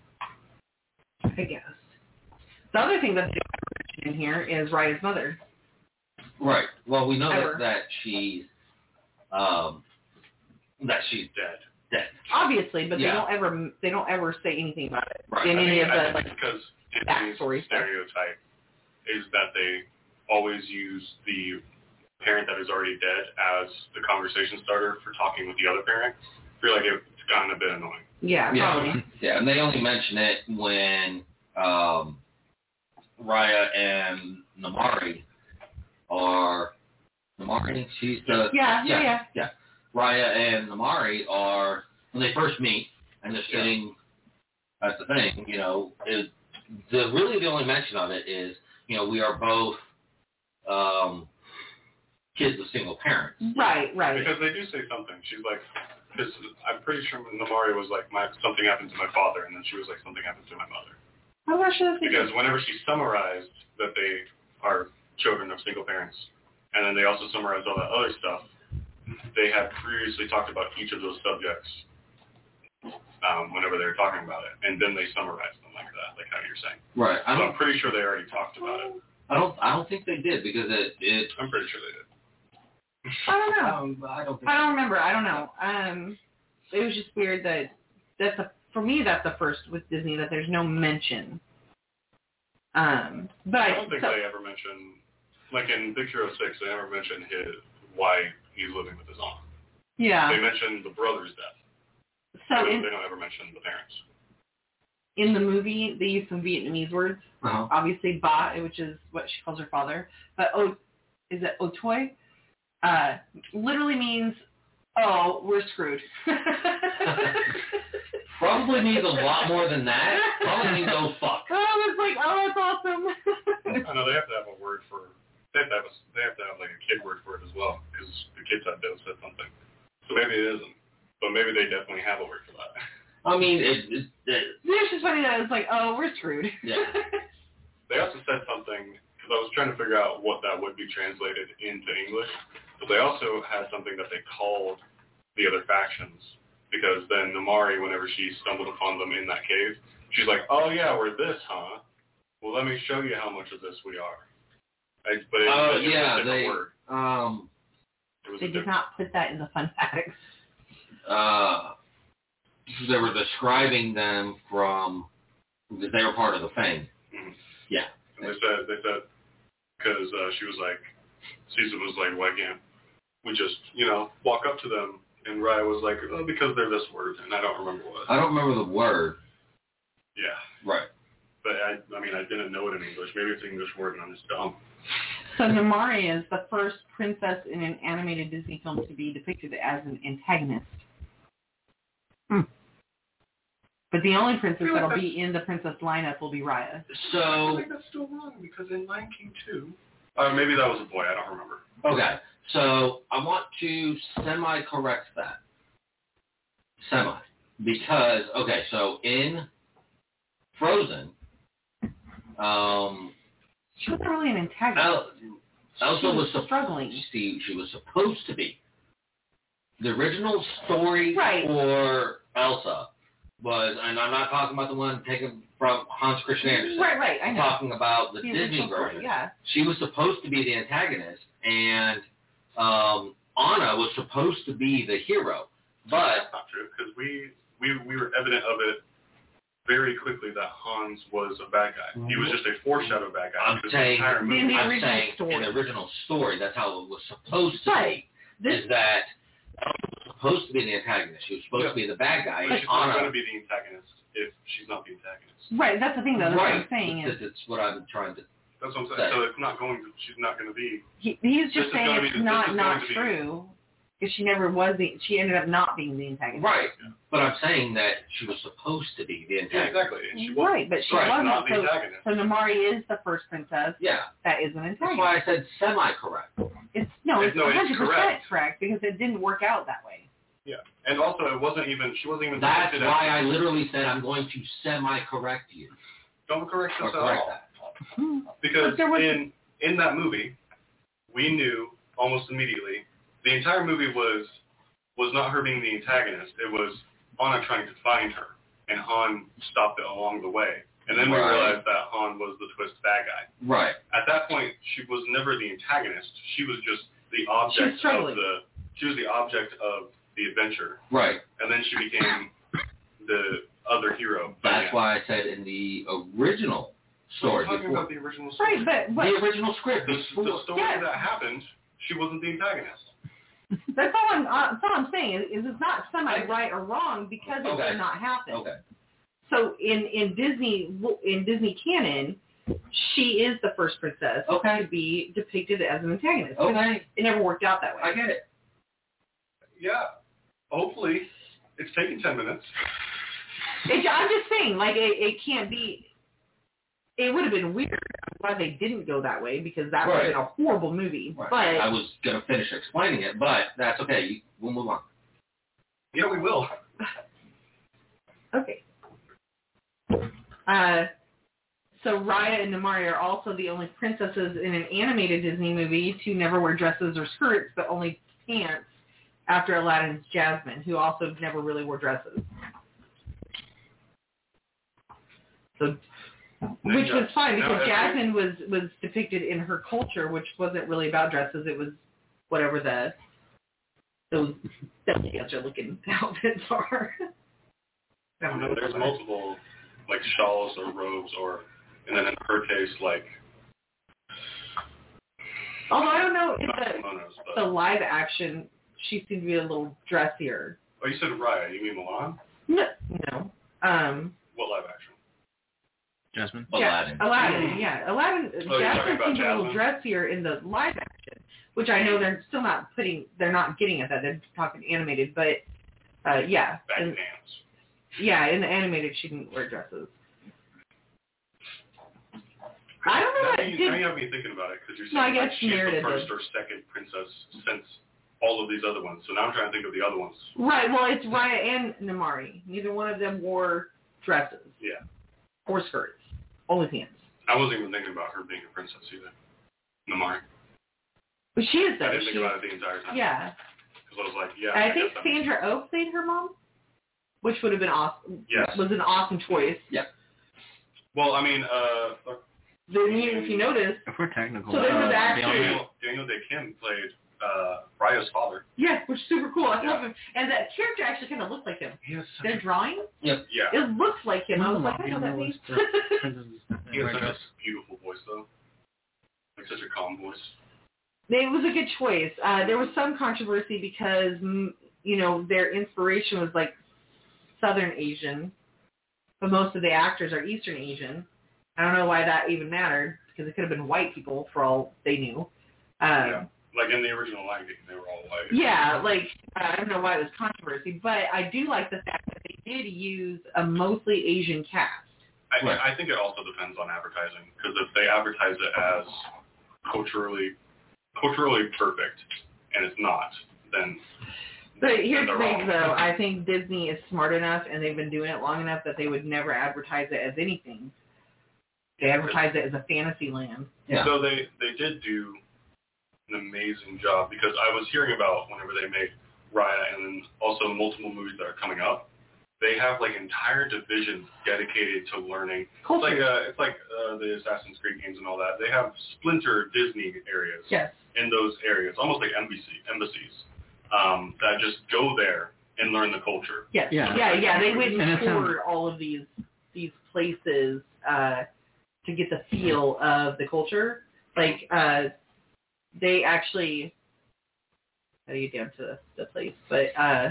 I guess. The other thing that they mention in here is Raya's mother. Right. Well, we know Ever. that, that she's, um, that she's Dead. dead. Obviously, but Yeah. they don't ever they don't ever say anything about it Right. in I any think, of I the think like. it's because Disney's backstory stuff. stereotype is that they always use the parent that is already dead as the conversation starter for talking with the other parent. I feel like it's gotten a bit annoying. Yeah, probably. Yeah. Yeah, and they only mention it when um, Raya and Namari are Namari. She's the Yeah, yeah, yeah. yeah. Raya and Namari are when they first meet and they're sitting at the thing. You know, is the really the only mention of it is you know we are both um, kids of single parents. Right, right. Because they do say something. She's like, because I'm pretty sure Namari was like, my something happened to my father, and then she was like, something happened to my mother. I'm not sure that's Because whenever she summarized that they are children of single parents, and then they also summarized all that other stuff, they had previously talked about each of those subjects um, whenever they were talking about it, and then they summarized them like that, like how you're saying. Right. I So don't. I'm pretty sure they already talked about it. I don't. I don't think they did because it. it I'm pretty sure they did. I don't know. um, I don't think. I don't remember. I don't know. Um, it was just weird that that's the for me that's the first with Disney that there's no mention. Um, but I I, don't think so, they ever mention, like in Big Hero six, they never mention his why he's living with his aunt. yeah. They mention the brother's death. So they, in they don't ever mention the parents. in the movie they use some Vietnamese words. Uh-huh. Obviously, ba, which is what she calls her father, but o, is it otoi? Uh, literally means, oh, we're screwed. Probably means a lot more than that. Probably means oh fuck. I was like, oh, that's awesome. I know they have to have a word for. They have to have a, They have to have like a kid word for it as well because the kids have to have said something. So maybe it isn't, but maybe they definitely have a word for that. I mean, it. it, it It's just funny that it's like, oh, we're screwed. Yeah. They also said something because I was trying to figure out what that would be translated into English, but they also had something that they called the other factions. Because then Namari, whenever she stumbled upon them in that cave, she's like, "Oh yeah, we're this, huh? Well, let me show you how much of this we are." I, but it, Oh it was yeah, a different they. word. Um, It was They a did different- not put that in the fun facts. Uh, they were describing them from because they were part of the thing. Mhm. Yeah. And they said they said because uh, she was like, Caesar was like, why can't we just you know walk up to them? And Raya was like, oh, because they're this word, and I don't remember what. I don't remember the word. Yeah. Right. But I, I mean, I didn't know it in English. Maybe it's an English word, and I'm just dumb. So Namaria is the first princess in an animated Disney film to be depicted as an antagonist. Hmm. But the only princess feel like that'll be in the princess lineup will be Raya. I So think that's still wrong because in Lion King two, uh, maybe that was a boy. I don't remember. okay. So I want to semi-correct that. Semi. Because, okay, so in Frozen, um, She wasn't really an antagonist. El- Elsa she was, was sup- struggling. She, she was supposed to be. The original story Right. for Elsa was, and I'm not talking about the one taken from Hans Christian Andersen. Right, right, I I'm know. talking about the, The Disney original story, version. yeah. She was supposed to be the antagonist, and um, Anna was supposed to be the hero. But That's not true because we, we we were evident of it very quickly that Hans was a bad guy. He was just a foreshadow bad guy. I'm because saying, the entire movie, In the I'm original saying story. in the original story, that's how it was supposed to Right. be. This, Is that Elsa was supposed to be the antagonist. She was supposed to be the bad guy. but and she's not Anna, going to be the antagonist if she's not the antagonist. right, that's the thing, though. That's right. what I'm saying. This Is is what I'm trying to. That's what I'm saying. Say. So it's not going to. She's not going to be. he, he's This just is saying gonna be it's the- this not is not going to be- true. Because she never was the, she ended up not being the antagonist. Right. But I'm saying that she was supposed to be the Yeah, antagonist. exactly. And she wasn't. Right, but she Right, wasn't. not the so, antagonist. so Namari is the first princess Yeah. that is an That's antagonist. why I said semi-correct. It's no, it's No, one it's hundred percent correct. correct because it didn't work out that way. Yeah, and also it wasn't even. She wasn't even. That's depicted why I as- literally said I'm going to semi-correct you. Don't correct Or us at correct all. that. Because But there was- in in that movie, we knew almost immediately the entire movie was was not her being the antagonist. It was Anna trying to find her, and Han stopped it along the way. And then we Right. realized that Han was the twist bad guy. Right. At that point, she was never the antagonist. She was just the object She was of struggling. the. She was the object of the adventure, Right. and then she became the other hero. That's Yeah. why I said in the original story We're talking before. about the original story. Right, but but The original script The, before. the story Yes. that happened, she wasn't the antagonist. that's all I'm uh, that's all I'm saying is, is it's not semi right or wrong because it Okay. did not happen. Okay. So in in Disney in Disney canon, she is the first princess Okay. to be depicted as an antagonist. Okay. It never worked out that way. I get it. Yeah. Hopefully, it's taking ten minutes. It, I'm just saying, like, it, it can't be. It would have been weird. I'm glad they didn't go that way because that would have been a horrible movie. Right. But I was going to finish explaining it, but that's okay. You- We'll move on. Yeah, we will. okay. Uh, so Raya and Namari are also the only princesses in an animated Disney movie to never wear dresses or skirts, but only pants. After Aladdin's Jasmine, who also never really wore dresses. So. Which was fine because No, Jasmine was, was depicted in her culture, which wasn't really about dresses. It was whatever the those dancer looking outfits are. I don't know. There's multiple, like, shawls or robes, or, and then in her case, like, Although I don't know, in not the, kimonos, but... the live action, she seemed to be a little dressier. Oh, you said Raya. You mean Milan? No, no. Um, What live action? Jasmine? Aladdin. Ja- Aladdin, yeah. Aladdin, Oh, you're talking Jasmine about seems a little Jasmine? dressier in the live action, which I know they're still not putting, they're not getting at that. They're talking animated, but uh, yeah. Baggy In, pants. yeah, in the animated, she didn't wear dresses. I don't know Now what you, did, now you have me thinking about it, because you're No, I saying like, guess she's the Meredith first did. or second princess since all of these other ones. So now I'm trying to think of the other ones. Right, well, it's Raya and Namari. Neither one of them wore dresses Yeah. or skirts, only pants. I wasn't even thinking about her being a princess either. Namari. But she is, though. I didn't She, think about it the entire time. yeah. Because I was like, yeah. I I think guess that makes Sandra Oh played her mom, which would have been awesome. Yes. Was an awesome choice. Yeah. Well, I mean, uh, Then you, if you notice, If we're technical, So there was uh, actually- Daniel- Daniel, Daniel Day Kim played uh, Raya's father. Yeah, which is super cool. I Yeah. love him. And that character actually kind of looked like him. He has such Their drawing, Yep. Yeah. it looks like him. I was like, I know Yeah, that was face. the princess He has Red such Dress. a beautiful voice, though. Like, such a calm voice. It was a good choice. Uh, there was some controversy because, mm, you know, their inspiration was like Southern Asian, but most of the actors are Eastern Asian. I don't know why that even mattered, because it could have been white people for all they knew. Um, Yeah. Like in the original Lion King, they were all white. Yeah, like, I don't know why it was controversy, but I do like the fact that they did use a mostly Asian cast. I, Right. I think it also depends on advertising, because if they advertise it as culturally culturally perfect, and it's not, then But then here's the they're thing, wrong. though. I think Disney is smart enough, and they've been doing it long enough that they would never advertise it as anything. They advertise it as a fantasy land. Yeah. So they, they did do an amazing job, because I was hearing about whenever they made Raya and then also multiple movies that are coming up, they have like entire divisions dedicated to learning. Culture. It's like uh, it's like uh, the Assassin's Creed games and all that. They have splinter Disney areas Yes. in those areas, almost like embassy, embassies, um, that just go there and learn the culture. Yes. Yeah. Yeah, yeah. They went And and it sounds- toured all of these these places uh, to get the feel of the culture. Like, uh, they actually, how do you get down to the, the place? But, uh,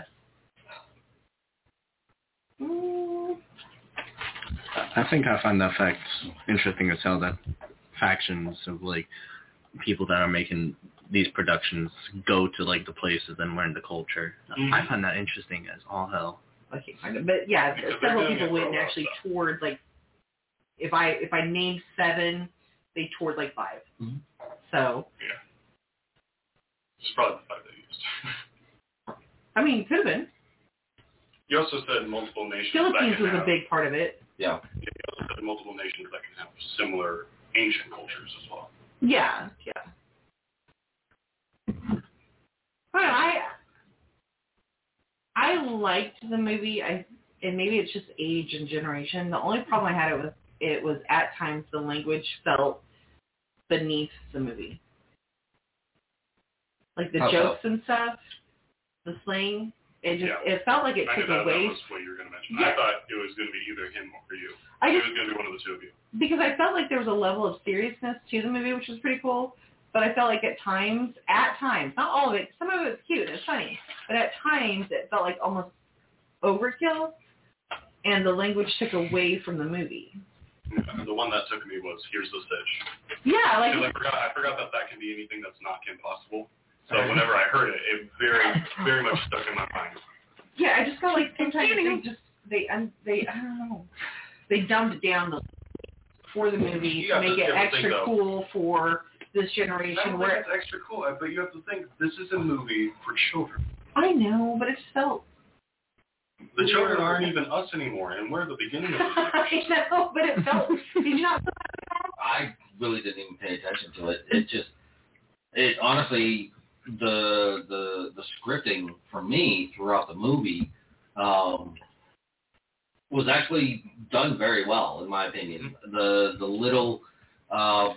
mm, I think I find that fact interesting as hell, that factions of like people that are making these productions go to like the places and learn the culture. Mhm. I find that interesting as all hell. I can't find it. But yeah, Because they're several doing people it for went a and lot of actually stuff. toured, like, if I if I named seven, they toured like five. Mhm. So, Yeah. It's probably the five they used. I mean, could have been. You also said multiple nations Philippines that can was a have, big part of it. Yeah. You also said multiple nations that can have similar ancient cultures as well. Yeah, yeah. But I I liked the movie. I and maybe it's just age and generation. The only problem I had it was it was at times the language felt beneath the movie. Like the How so? jokes and stuff, the slang. It just Yeah. it felt like it I knew took that, away. that was what you were going to mention. Yeah. I thought it was going to be either him or you. I it just was going to be one of the two of you. because I felt like there was a level of seriousness to the movie, which was pretty cool. But I felt like at times, at times, not all of it, some of it was cute, it's funny, but at times it felt like almost overkill, and the language took away from the movie. Yeah, the one that took me was Here's the Stitch. Yeah, like Because I forgot, I forgot that that can be anything that's not Kim Possible. So whenever I heard it, it very, very much stuck in my mind. yeah, I just felt like sometimes they just they um, they I don't know, they dumbed down the for the movie Yeah, to make that's it the other extra thing, though. cool for this Sounds generation. like Where it's extra cool, but you have to think, this is a movie for children. I know, but it just felt The children aren't even us anymore, and we're the beginning of the I know, but it felt. Did you not? feel that? I really didn't even pay attention to it. It just, it honestly, the the the scripting for me throughout the movie um, was actually done very well, in my opinion. The the little, uh,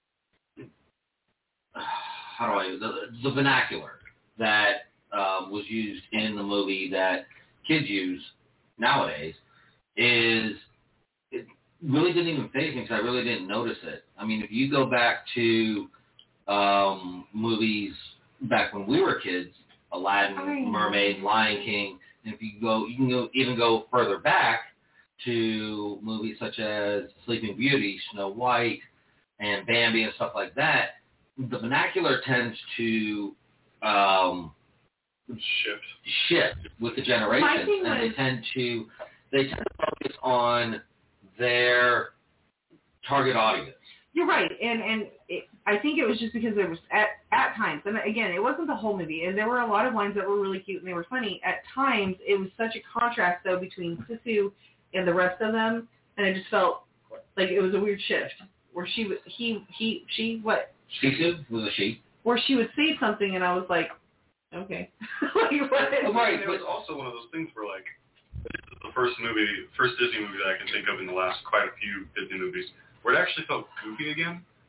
how do I, the, the vernacular that uh, was used in the movie that kids use nowadays is, it really didn't even faze me because I really didn't notice it. I mean, if you go back to um, movies back when we were kids, Aladdin, I know. Mermaid, Lion King, and if you go, you can go, even go further back to movies such as Sleeping Beauty, Snow White, and Bambi and stuff like that, the vernacular tends to um, shift. shift with the My generations, thing and they was- tend to they tend to focus on their target audience. You're right, and and it, I think it was just because there was at at times, and again, it wasn't the whole movie, and there were a lot of lines that were really cute and they were funny. At times, it was such a contrast though between Sisu and the rest of them, and it just felt like it was a weird shift where she would he he she what Sisu was a she. where she would say something, and I was like, okay, like what? Oh, right, And it was also one of those things where, like, this is the first movie, first Disney movie that I can think of in the last quite a few Disney movies where it actually felt goofy again.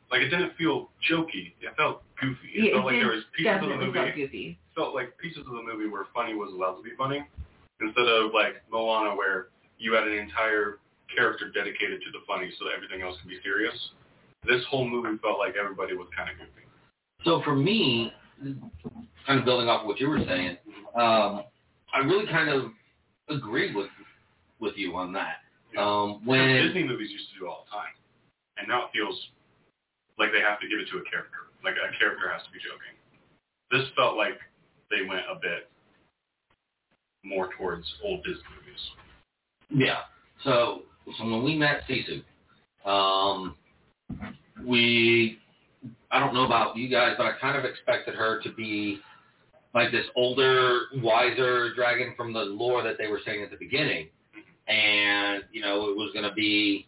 like it didn't feel jokey. It felt goofy. It Yeah, felt it like did there was pieces of the definitely movie. felt goofy. Felt like pieces of the movie where funny was allowed to be funny, instead of like Moana, where you had an entire character dedicated to the funny, so that everything else can be serious. This whole movie felt like everybody was kind of goofy. So for me, kind of building off what you were saying, um, I really kind of agree with with you on that. Yeah. Um, when Disney movies used to do all the time, and now it feels like they have to give it to a character. Like a character has to be joking. This felt like they went a bit more towards old Disney movies. Yeah. So, so when we met Sisu, um, we, I don't know about you guys, but I kind of expected her to be like this older, wiser dragon from the lore that they were saying at the beginning. And, you know, it was going to be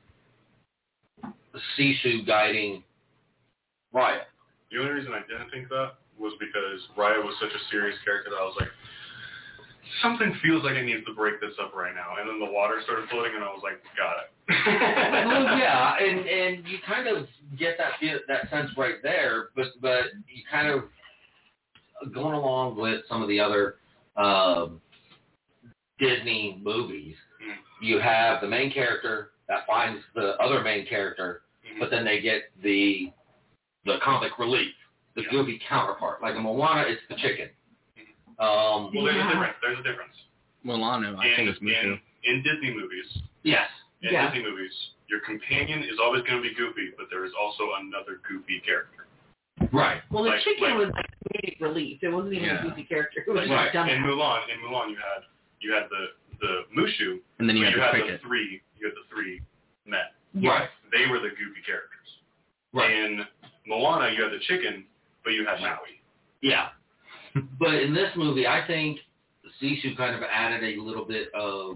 Sisu guiding Raya. The only reason I didn't think that was because Raya was such a serious character that I was like, something feels like it needs to break this up right now. And then the water started floating, and I was like, got it. Well, yeah, and and you kind of get that feel, that sense right there, but but you kind of going along with some of the other um, Disney movies. Mm. You have the main character that finds the other main character, Mm-hmm. but then they get the the comic relief, the Yeah. goofy counterpart. Like in Moana, it's the chicken. Um, Well, there's Yeah. a difference. There's a difference. Milano, I in, think it's Mushu. in, in Disney movies, yes. in Yeah. Disney movies, your companion is always going to be goofy, but there is also another goofy character. Right. Well, the Like- chicken like- was like comedic relief. It wasn't even Yeah. a goofy character. It was Like, just Right. dumb. In Mulan, in Mulan, you had you had the the Mushu, And then you but had you the had cricket. the three. You had the three men. Right. They were the goofy characters. Right. In Moana, you had the chicken, but you had Maui. Yeah. But in this movie, I think Sisu kind of added a little bit of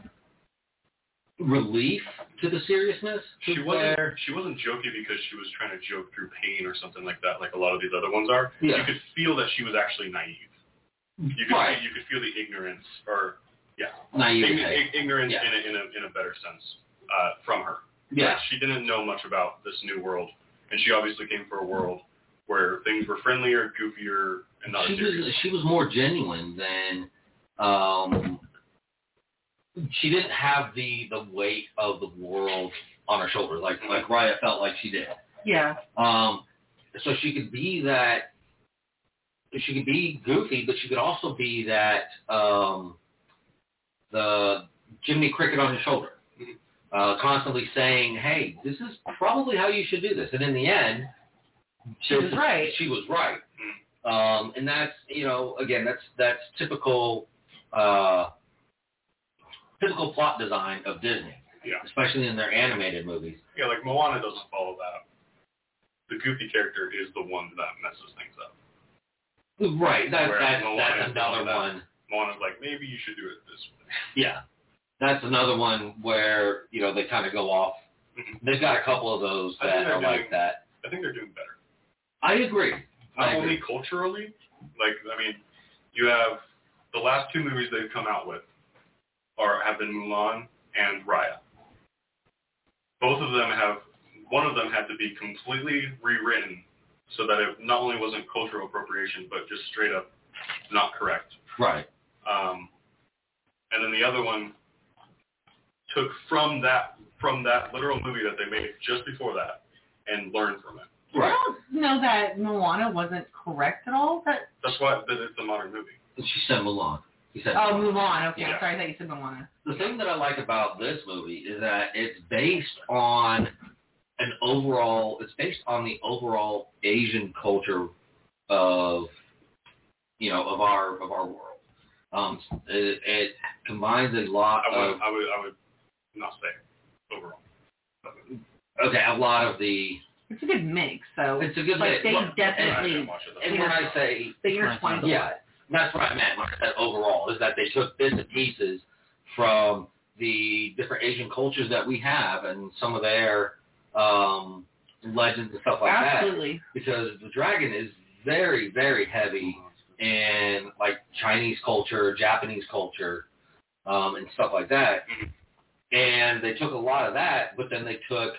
relief to the seriousness. to She wasn't where- she wasn't jokey because she was trying to joke through pain or something like that, like a lot of these other ones are. Yeah. You could feel that she was actually naive. You could Right. see, you could feel the ignorance, or yeah, Naivete. Ign- ignorance Yeah. in a in a in a better sense uh, from her. Yeah. Like, she didn't know much about this new world, and she obviously came for a world where things were friendlier, goofier, and not She as serious. was she was more genuine than um she didn't have the the weight of the world on her shoulders like like Raya felt like she did. Yeah. Um so she could be that she could be goofy, but she could also be that um the Jiminy Cricket on your shoulder. Uh, constantly saying, hey, this is probably how you should do this. And in the end, She was right. She was right. Um, and that's, you know, again, that's that's typical uh, typical plot design of Disney, Yeah, especially in their animated movies. yeah, like Moana doesn't follow that. The goofy character is the one that messes things up. Right. That's Whereas that's, Moana that's is the another one that- one. Moana's like, maybe you should do it this way. Yeah. That's another one where, you know, they kind of go off. Mhm. They've got a couple of those I think that they're are like doing- that. I think they're doing better. I agree. I Not agree. only culturally, like, I mean, you have the last two movies they've come out with are have been Mulan and Raya. Both of them have, one of them had to be completely rewritten so that it not only wasn't cultural appropriation, but just straight up not correct. Right. Um, and then the other one took from that from that literal movie that they made just before that and learned from it. I don't know that Moana wasn't correct at all. That That's why that it's a modern movie. She said Mulan. He said oh, Mulan. Mulan. Okay, Yeah. sorry, I thought you said Moana. The thing that I like about this movie is that it's based on an overall, it's based on the overall Asian culture of, you know, of our of our world. Um, it, it combines a lot I would of, I would I would not say overall. okay, a lot of the, It's a good mix, so it's a good like mix. they Well, I definitely didn't watch it, though. And when I say they intertwined a Yeah, lot. that's what I meant when I said overall, is that they took bits and pieces from the different Asian cultures that we have and some of their um, legends and stuff like Absolutely. that. Because the dragon is very, very heavy in like Chinese culture, Japanese culture, um, and stuff like that. And they took a lot of that, but then they took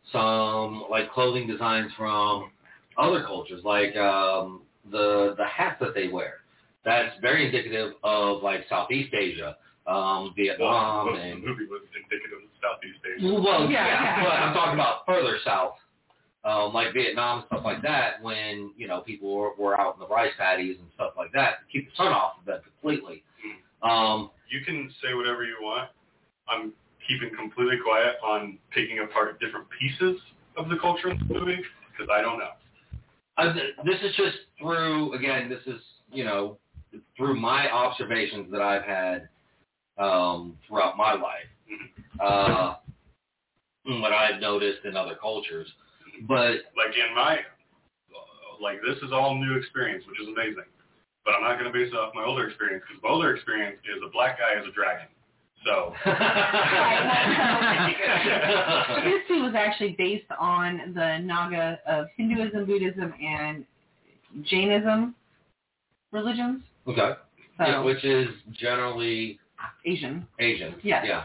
some like clothing designs from other cultures, like um, the the hats that they wear. That's very indicative of like Southeast Asia, um, Vietnam, well, and the movie was indicative of Southeast Asia. well, Yeah, yeah, yeah. but I'm talking about further south, um, like Vietnam and stuff like that. When you know people were, were out in the rice paddies and stuff like that, to keep the sun off of them completely. Um, You can say whatever you want. I'm keeping completely quiet on taking apart different pieces of the culture in the movie because I don't know. Uh, th- this is just through, again, this is, you know, through my observations that I've had um, throughout my life, uh, what I've noticed in other cultures. But, Like in my, uh, like this is all new experience, which is amazing. But I'm not going to base it off my older experience because my older experience is a black guy as a dragon. So. Sisu was actually based on the Naga of Hinduism, Buddhism, and Jainism religions. okay. So Yeah, which is generally Asian. Asian. Yes. Yeah.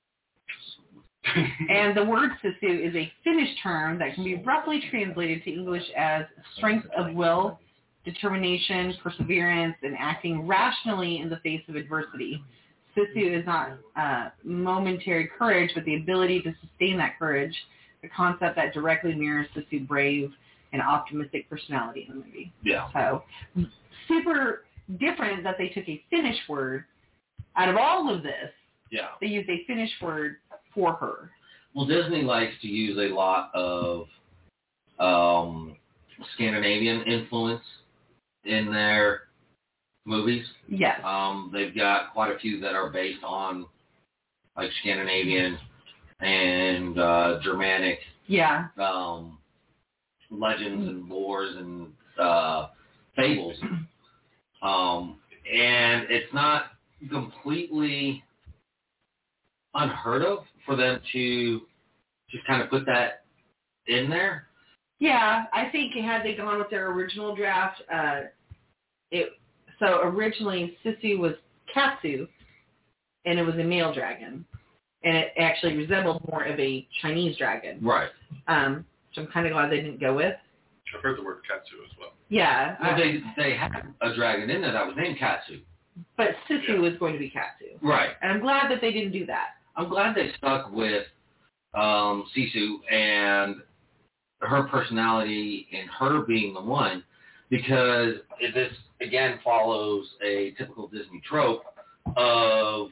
And the word Sisu is a Finnish term that can be roughly translated to English as strength of will, determination, perseverance, and acting rationally in the face of adversity. Sisu is not uh, momentary courage, but the ability to sustain that courage, a concept that directly mirrors Sisu's brave and optimistic personality in the movie. Yeah. So, super different that they took a Finnish word. Out of all of this, Yeah. they used a Finnish word for her. Well, Disney likes to use a lot of um, Scandinavian influence in their movies. Yes. Um, they've got quite a few that are based on like Scandinavian and uh, Germanic Yeah. um, legends and lores and uh, fables. Um, and it's not completely unheard of for them to just kind of put that in there. Yeah, I think had they gone with their original draft, uh, it so originally Sisu was Katsu, and it was a male dragon, and it actually resembled more of a Chinese dragon. Right. Um, which I'm kind of glad they didn't go with. I've heard the word katsu as well. Yeah. Well, uh, they they had a dragon in there that was named Katsu. but Sisu was going to be Katsu. Right. And I'm glad that they didn't do that. I'm glad they stuck with um, Sisu and her personality and her being the one, because this, again, follows a typical Disney trope of,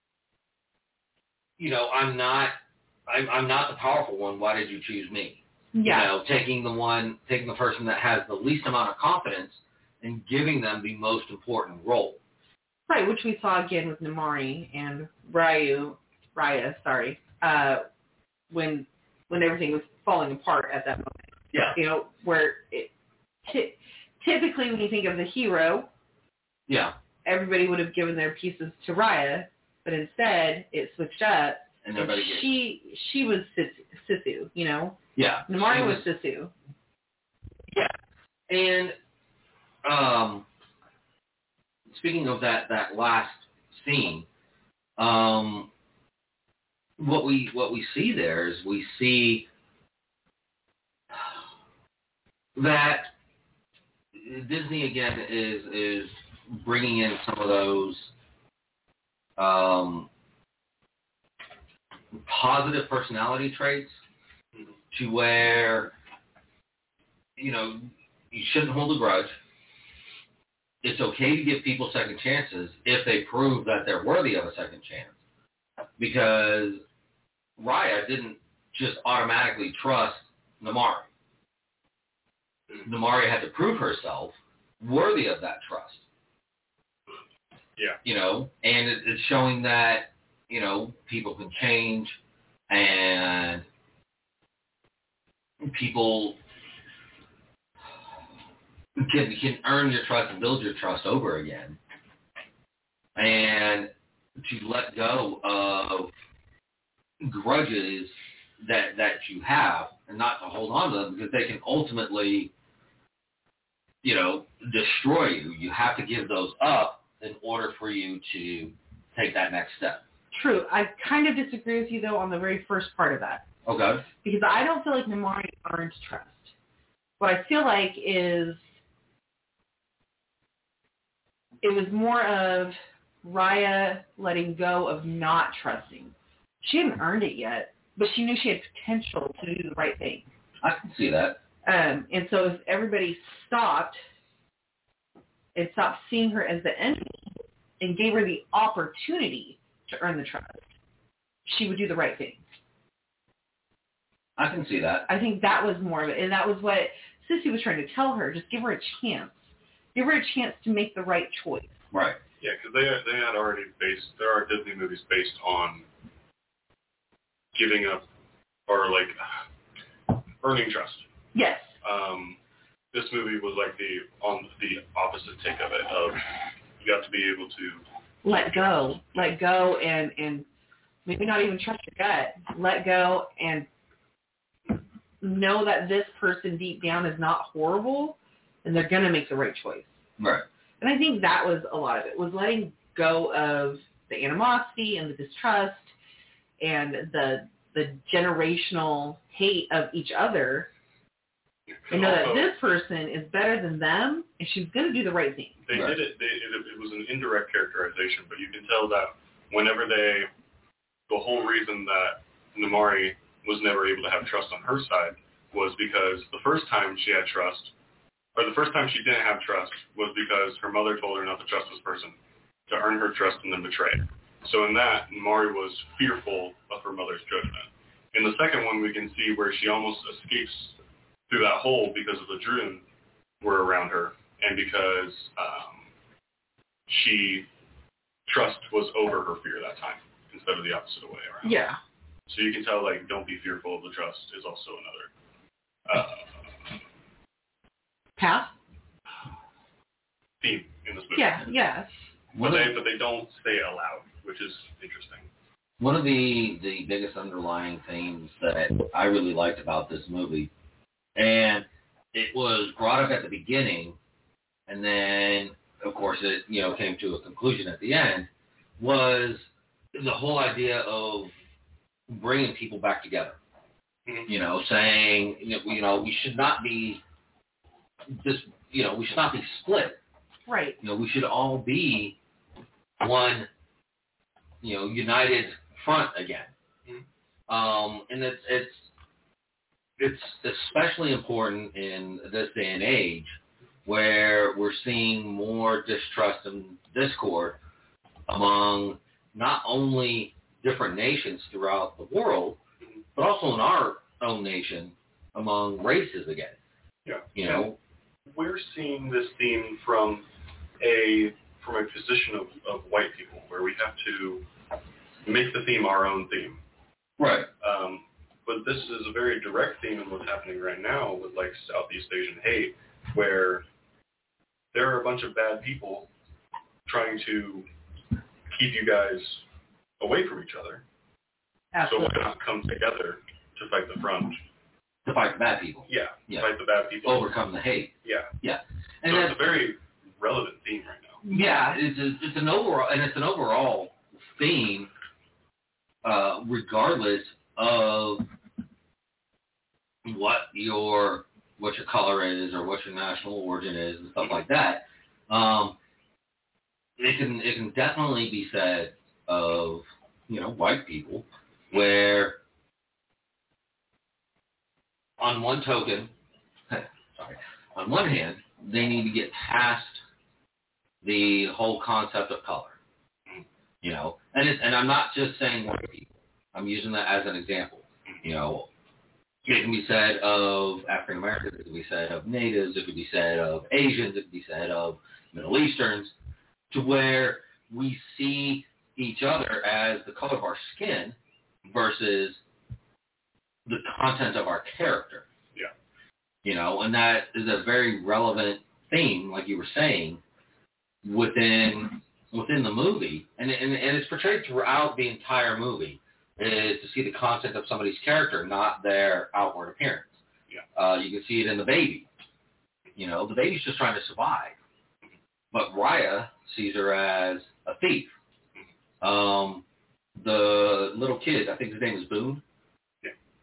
you know, I'm not, I'm, I'm not the powerful one. Why did you choose me? Yeah. You know, taking the one, taking the person that has the least amount of confidence and giving them the most important role. Right, which we saw again with Namari and Ryu, Raya, sorry, uh, when when everything was falling apart at that moment. Yeah. You know, where it, t- typically when you think of the hero, Yeah. everybody would have given their pieces to Raya, but instead it switched up. And everybody and gets- she she was Sisu, Sisu, you know. Yeah. Namari She was Sisu. Yeah. And um, speaking of that, that last scene, um, what we what we see there is we see that Disney again is is bringing in some of those um, positive personality traits to where, you know, you shouldn't hold a grudge. It's okay to give people second chances if they prove that they're worthy of a second chance. Because Raya didn't just automatically trust Namari. Namari had to prove herself worthy of that trust. Yeah. You know, and it, it's showing that, you know, people can change and people can can earn your trust and build your trust over again. And to let go of grudges that that you have and not to hold on to them, because they can ultimately, you know, destroy you. You have to give those up in order for you to take that next step. True. I kind of disagree with you, though, on the very first part of that. Okay. Because I don't feel like Namari earned trust. What I feel like is it was more of Raya letting go of not trusting. She hadn't earned it yet, but she knew she had potential to do the right thing. I can see that. Um, and so if everybody stopped and stopped seeing her as the enemy and gave her the opportunity to earn the trust, she would do the right thing. I can see that. I think that was more of it. And that was what Sissy was trying to tell her. Just give her a chance. Give her a chance to make the right choice. Right. Yeah, because they they had already based, there are Disney movies based on giving up or like earning trust. Yes. Um, this movie was like the on the opposite take of it. Of you got to be able to let go, let go, and and maybe not even trust your gut. Let go and know that this person deep down is not horrible, and they're gonna make the right choice. Right. And I think that was a lot of it, was letting go of the animosity and the distrust and the the generational hate of each other. And know that this person is better than them, and she's going to do the right thing. They right. did it, they, it. It was an indirect characterization, but you can tell that whenever they, the whole reason that Namari was never able to have trust on her side was because the first time she had trust, or the first time she didn't have trust, was because her mother told her not to trust this person, to earn her trust and then betray it. So in that, Namari was fearful of her mother's judgment. In the second one, we can see where she almost escapes through that hole because of the Droon were around her, and because um, she trust was over her fear that time instead of the opposite way around. Yeah. So you can tell, like, don't be fearful of the trust is also another uh, path theme in this movie. Yeah, yeah. But they but they don't say it aloud, which is interesting. One of the the biggest underlying themes that I really liked about this movie, and it was brought up at the beginning, and then, of course, it you know came to a conclusion at the end, was the whole idea of bringing people back together. Mm-hmm. You know, saying, you know, you know, we should not be just, you know, we should not be split. Right. You know, we should all be one, you know, united front again. Mm-hmm. Um, and it's it's it's especially important in this day and age where we're seeing more distrust and discord among not only different nations throughout the world, but also in our own nation among races again. Yeah. You know, we're seeing this theme from a from a position of, of white people, where we have to make the theme our own theme. Right. Um, but this is a very direct theme in what's happening right now with like Southeast Asian hate, where there are a bunch of bad people trying to keep you guys away from each other. Absolutely. So why not come together to fight the front? To fight the bad people. Yeah. Yeah. Fight the bad people. Overcome the hate. Yeah. Yeah. And so that's it's a very relevant theme right now. Yeah, it's a, it's an overall and it's an overall theme, uh, regardless of what your what your color is or what your national origin is and stuff like that. Um, it can it can definitely be said of, you know, white people, where on one token, sorry, on one hand, they need to get past the whole concept of color, you know, and it, and I'm not just saying white people. I'm using that as an example. You know, it can be said of African Americans, it can be said of Natives, it could be said of Asians, it could be said of Middle Easterns, to where we see each other as the color of our skin versus the content of our character. Yeah. You know, and that is a very relevant theme, like you were saying, within within the movie, and and, and it's portrayed throughout the entire movie, is to see the content of somebody's character, not their outward appearance. Yeah. Uh, you can see it in the baby. You know, the baby's just trying to survive, but Raya sees her as a thief. Um, the little kid, I think his name is Boone. Yeah.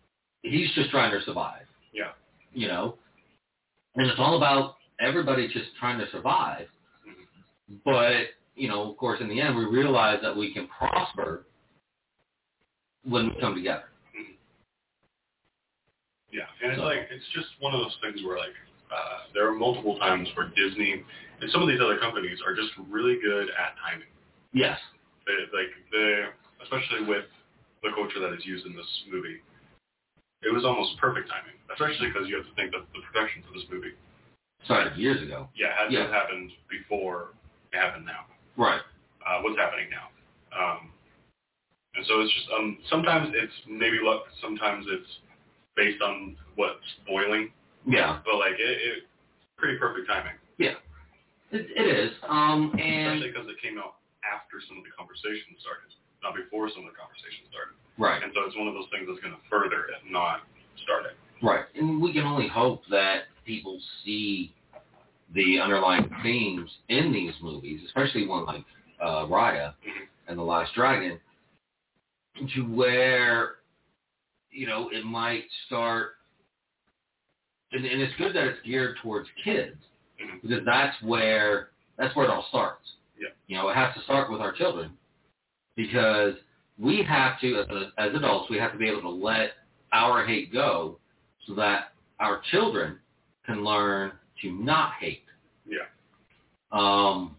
he's just trying to survive. Yeah. You know? And it's all about everybody just trying to survive. Mm-hmm. But, you know, of course, in the end, we realize that we can prosper when we come together. Mm-hmm. Yeah, and it's so. like, it's just one of those things where, like, uh, there are multiple times where Disney and some of these other companies are just really good at timing. Yes. They, like, they, especially with the culture that is used in this movie, it was almost perfect timing, especially because you have to think that the production for this movie started years ago. Yeah, it had yeah. to have happened before it happened now. Right. Uh, what's happening now. Um, and so it's just, um, sometimes it's maybe luck, sometimes it's based on what's boiling. Yeah. But, like, it, it pretty perfect timing. Yeah. It, it is. Um, and especially because it came out after some of the conversations started, not before some of the conversations started. Right. And so it's one of those things that's going to further it, not start it. Right. And we can only hope that people see the underlying themes in these movies, especially one like uh, Raya mm-hmm. and The Last Dragon, to where, you know, it might start, and, and it's good that it's geared towards kids, mm-hmm. because that's where, that's where it all starts. Yeah. You know, it has to start with our children, because we have to, as, a, as adults, we have to be able to let our hate go so that our children can learn to not hate. Yeah. Um,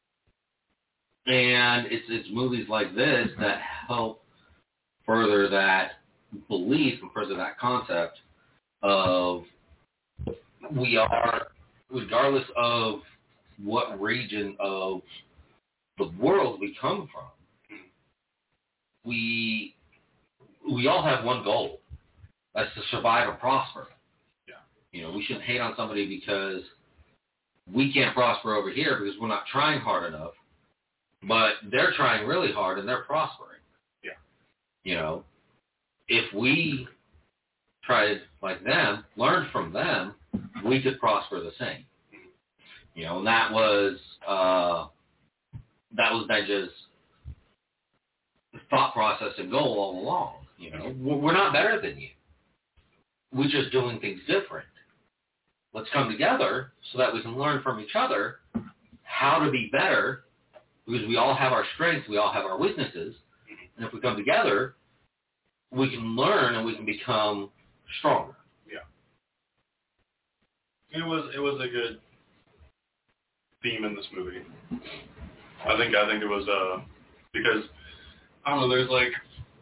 and it's it's movies like this that help further that belief and further that concept of we are, regardless of what region of the world we come from, we we all have one goal. That's to survive and prosper. Yeah. You know, we shouldn't hate on somebody because we can't prosper over here because we're not trying hard enough, but they're trying really hard and they're prospering. Yeah. You know, if we tried like them, learned from them, we could prosper the same. You know, and that was uh, that was Benja's thought process and goal all along. You know, we're not better than you. We're just doing things different. Let's come together so that we can learn from each other how to be better, because we all have our strengths, we all have our weaknesses, and if we come together, we can learn and we can become stronger. Yeah. It was it was a good theme in this movie. I think I think it was uh because I don't know, there's like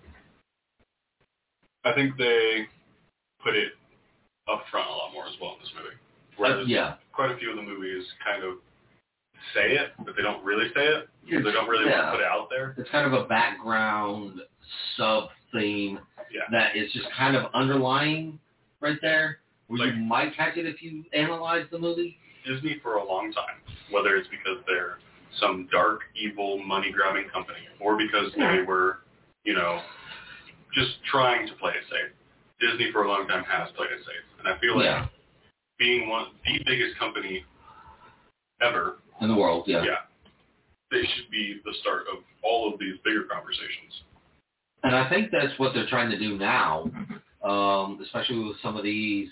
I think they put it up front a lot more as well in this movie. Whereas uh, yeah. quite a few of the movies kind of say it, but they don't really say it. It's, they don't really yeah. want to put it out there. It's kind of a background sub-theme yeah. that is just kind of underlying right there, where like, you might catch it if you analyze the movie. Disney for a long time, whether it's because they're some dark, evil, money-grabbing company, or because yeah. they were, you know, just trying to play it safe. Disney for a long time has played it safe. And I feel like yeah. being one the biggest company ever in the world, yeah. Yeah. They should be the start of all of these bigger conversations. And I think that's what they're trying to do now, um, especially with some of these.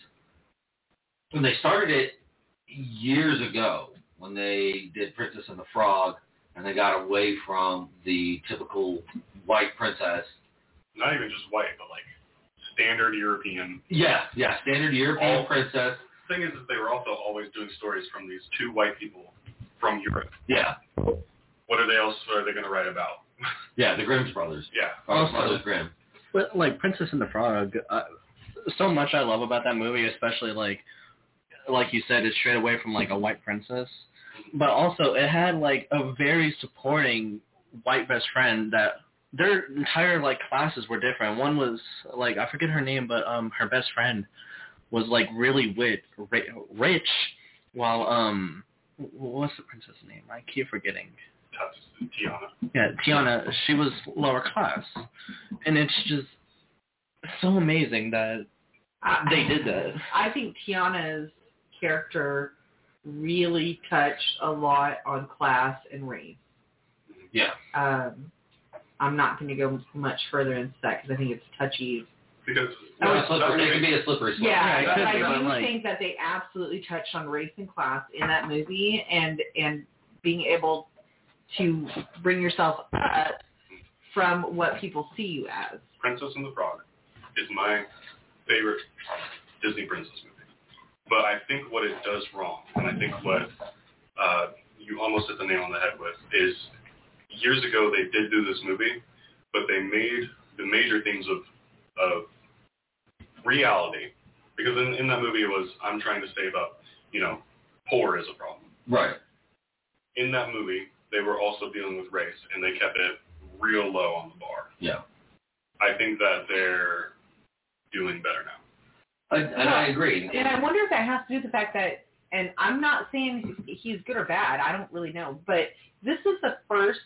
When they started it years ago, when they did Princess and the Frog, and they got away from the typical white princess. Not even just white, but like standard European. Yeah, yeah, standard European all, princess. The thing is that they were also always doing stories from these two white people from Europe. Yeah. What are they else are they going to write about? Yeah, the Grimm's brothers. Yeah. Also, Brothers Grimm. But like Princess and the Frog, uh, so much I love about that movie, especially like, like you said, it's straight away from like a white princess, but also it had like a very supporting white best friend that their entire like classes were different. One was like, I forget her name, but um her best friend was like really wit, rich, while um what's the princess name? I keep forgetting. Tiana. Yeah, Tiana. She was lower class, and it's just so amazing that I, they did that. I think Tiana's character really touched a lot on class and race. Yeah. Um, I'm not going to go much further into that because I think it's touchy Because No, well, it's slippery. It can be a slippery slope. Yeah, Yeah, it but could I be, but, do like- think that they absolutely touched on race and class in that movie, and and being able to bring yourself up from what people see you as. Princess and the Frog is my favorite Disney princess movie. But I think what it does wrong, and I think what uh, you almost hit the nail on the head with, is years ago they did do this movie, but they made the major themes of, of reality. Because in, in that movie it was, I'm trying to save up, you know, poor is a problem. Right. In that movie, they were also dealing with race, and they kept it real low on the bar. Yeah. I think that they're doing better now. I, and I agree. And I wonder if that has to do with the fact that, and I'm not saying he's good or bad, I don't really know, but this is the first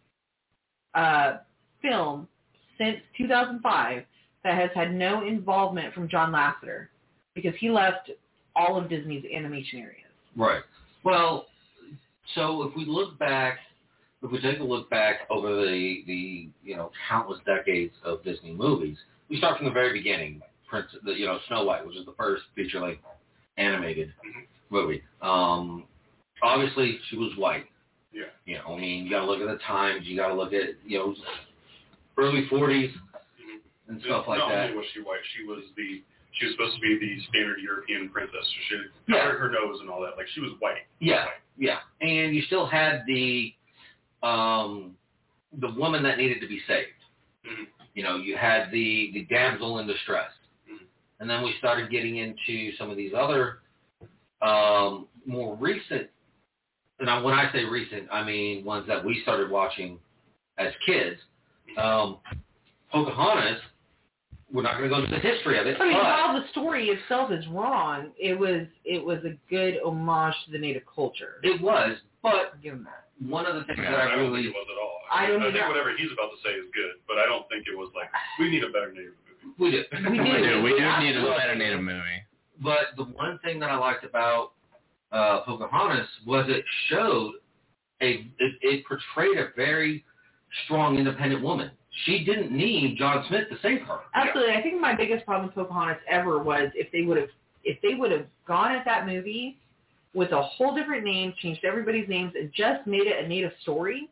uh, film since two thousand five that has had no involvement from John Lasseter, because he left all of Disney's animation areas. Right. Well, so if we look back, if we take a look back over the, the you know, countless decades of Disney movies, we start from the very beginning. Prince, the, you know, Snow White, which is the first feature-length animated Mm-hmm. movie. Um, obviously, she was white. Yeah. You know, I mean, you got to look at the times. You got to look at, you know, early forties Mm-hmm. and stuff like Not that. only was she white, she was the she was supposed to be the standard European princess. She Yeah. covered her nose and all that. Like, she was white. Yeah, White. yeah. And you still had the um, the woman that needed to be saved. Mm-hmm. You know, you had the, the damsel in distress. Mhm. And then we started getting into some of these other um, more recent, and I, when I say recent, I mean ones that we started watching as kids. Um, Pocahontas, we're not going to go into the history of it, I mean, but while the story itself is wrong, it was it was a good homage to the native culture. it was, but I'll give him that. one of the things Yeah, that I I don't really... think it was at all. I don't I either. think whatever he's about to say is good, but I don't think it was like, we need a better native movie. We do. We We do. do. We do Yeah, need a absolutely. better native movie. But the one thing that I liked about uh, Pocahontas was it showed a it, it portrayed a very strong, independent woman. She didn't need John Smith to save her. Absolutely. I think my biggest problem with Pocahontas ever was if they would have if they would have gone at that movie with a whole different name, changed everybody's names, and just made it a native story,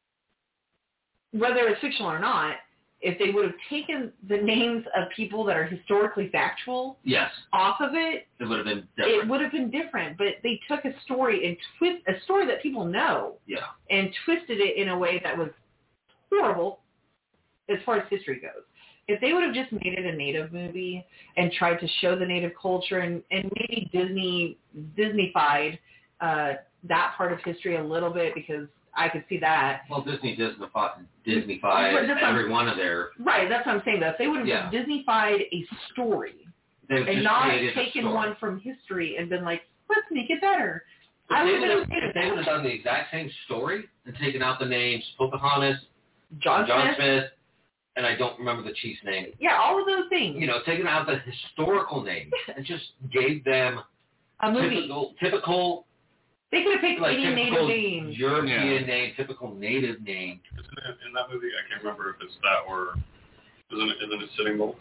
whether it's fictional or not, if they would have taken the names of people that are historically factual Yes, off of it, it would have been it different. would have been different. But they took a story and twist a story that people know Yeah, and twisted it in a way that was horrible as far as history goes. If they would have just made it a native movie and tried to show the native culture and, and maybe Disney Disney-fied uh, that part of history a little bit, because I could see that. well, Disney Disney-fied, But Disney-fied that's every what- one of their... Right, that's what I'm saying, though. If they would have Yeah. Disney-fied a story They've and just not created a taken story. one from history and been like, let's make it better. If I they would would have have, been okay if with they that. would have done the exact same story and taken out the names Pocahontas, John, John Smith, Smith, and I don't remember the chief's name. yeah, all of those things. You know, taking out the historical names and just gave them a movie. typical, typical They could have picked like any typical native names. European name, typical native name. Isn't it in that movie? I can't remember if it's that or isn't it, isn't it Sitting Bull?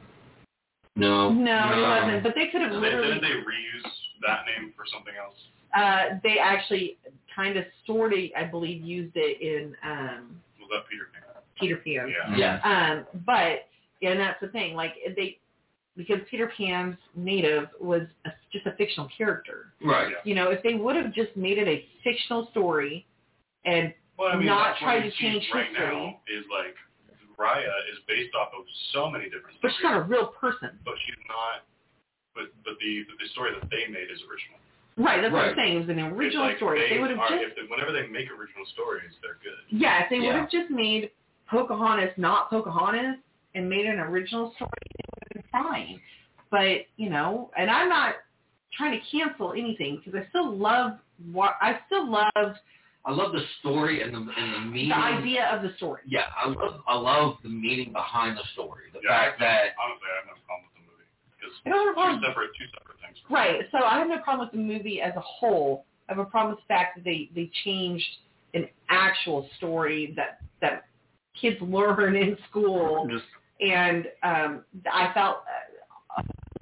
No, No, it no. wasn't. But they could have They, literally. didn't they reuse that name for something else? Uh, they actually kind of, sort of, I believe, used it in um, Was that Peter Pan? Peter Pan. Yeah. Yes. Um, but and that's the thing, like they, because Peter Pan's native was a, just a fictional character. Right. You know, if they would have just made it a fictional story and Well, I mean, not that's try what to you see change right history. now is like Raya is based off of so many different But stories. she's not a real person. But she's not. But but the the story that they made is original. Right, that's what Right. I'm saying. It was an original It's like story. If They they would have are, just if they, whenever they make original stories, they're good. Yeah, if they would Yeah. have just made Pocahontas not Pocahontas and made an original story, it would have been fine. But, you know, and I'm not trying to cancel anything because I still love what I still love I love the story and the and the meaning. the idea of the story. Yeah, I love I love the meaning behind the story. The Yeah, fact that honestly, I have no problem with the movie because I don't have a problem. two separate two separate things. For Right. So I have no problem with the movie as a whole. I have a problem with the fact that they, they changed an actual story that that kids learn in school Just And um, I felt uh,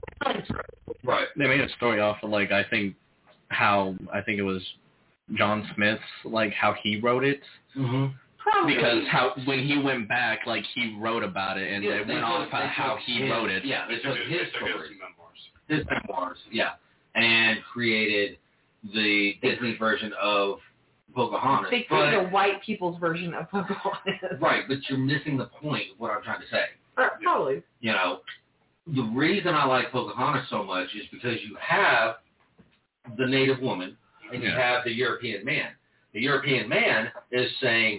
Right. They made a story off of like I think how I think it was John Smith's like how he wrote it. Mm-hmm. probably Because how when he went back, like he wrote about it and Yeah, it they went took- off they on how took he his- wrote it. Yeah, they took It's his it's story, memoirs. his memoirs, yeah, and created the Disney version of Pocahontas. they but, created a white people's version of Pocahontas. right, but you're missing the point of what I'm trying to say. Uh, Probably. You know, the reason I like Pocahontas so much is because you have the native woman and you Yeah. have the European man. The European man is saying,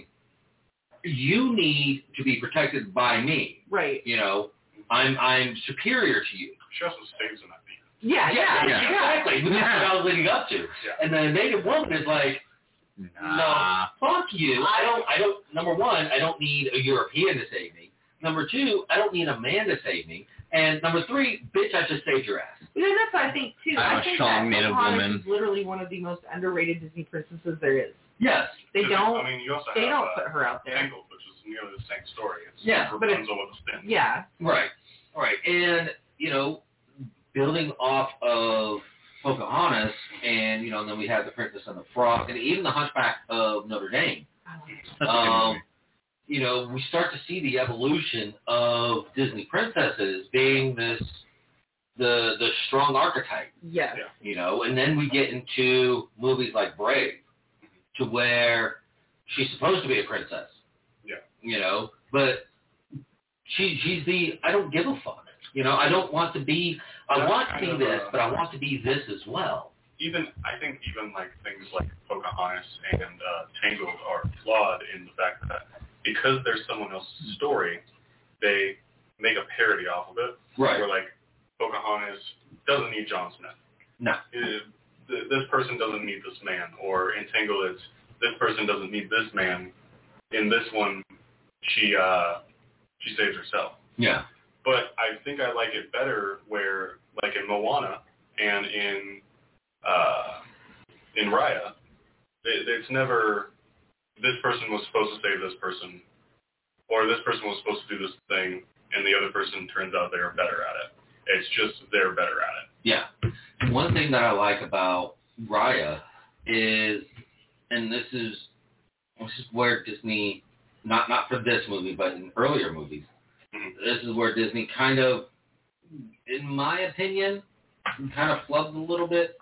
you need to be protected by me. Right. You know, I'm I'm superior to you. She also stays in that beat. Yeah, yeah, yeah, yeah. exactly. That's what I was leading up to. Yeah. And the native woman is like, Nah. no, fuck you. I don't, I don't, number one, I don't need a European to save me. Number two, I don't need a man to save me. And number three, bitch, I just saved your ass. You know, that's what I think, too. I'm I a think strong that native Pocahontas woman. is literally one of the most underrated Disney princesses there is. Yes. They Because, don't, I mean, you also they have, don't uh, put her out there. Tangled, which is nearly the same story. It's Yeah, but it's- Rapunzel with a spin. Yeah. Right. Right. And, you know, building off of Pocahontas and, you know, and then we have the Princess and the Frog and even the Hunchback of Notre Dame. Such a good Um, movie. you know, we start to see the evolution of Disney princesses being this, the the strong archetype, Yes. Yeah. you know, and then we get into movies like Brave, to where she's supposed to be a princess. Yeah. You know, but she she's the, I don't give a fuck. You know, I don't want to be, I That's want to kind be of this, a- but I want to be this as well. Even I think even like things like Pocahontas and uh, Tangled are flawed in the fact that because there's someone else's story, they make a parody off of it. Right. Where like Pocahontas doesn't need John Smith. No. It, th- this person doesn't need this man. Or in Tangled, it's this person doesn't need this man. In this one, she uh, she saves herself. Yeah. But I think I like it better where, like in Moana and in uh, in Raya, it, it's never this person was supposed to save this person, or this person was supposed to do this thing, and the other person turns out they're better at it. It's just they're better at it. Yeah. One thing that I like about Raya is, and this is this is where Disney, not not for this movie, but in earlier movies, Mhm. this is where Disney kind of, in my opinion, kind of flubbed a little bit.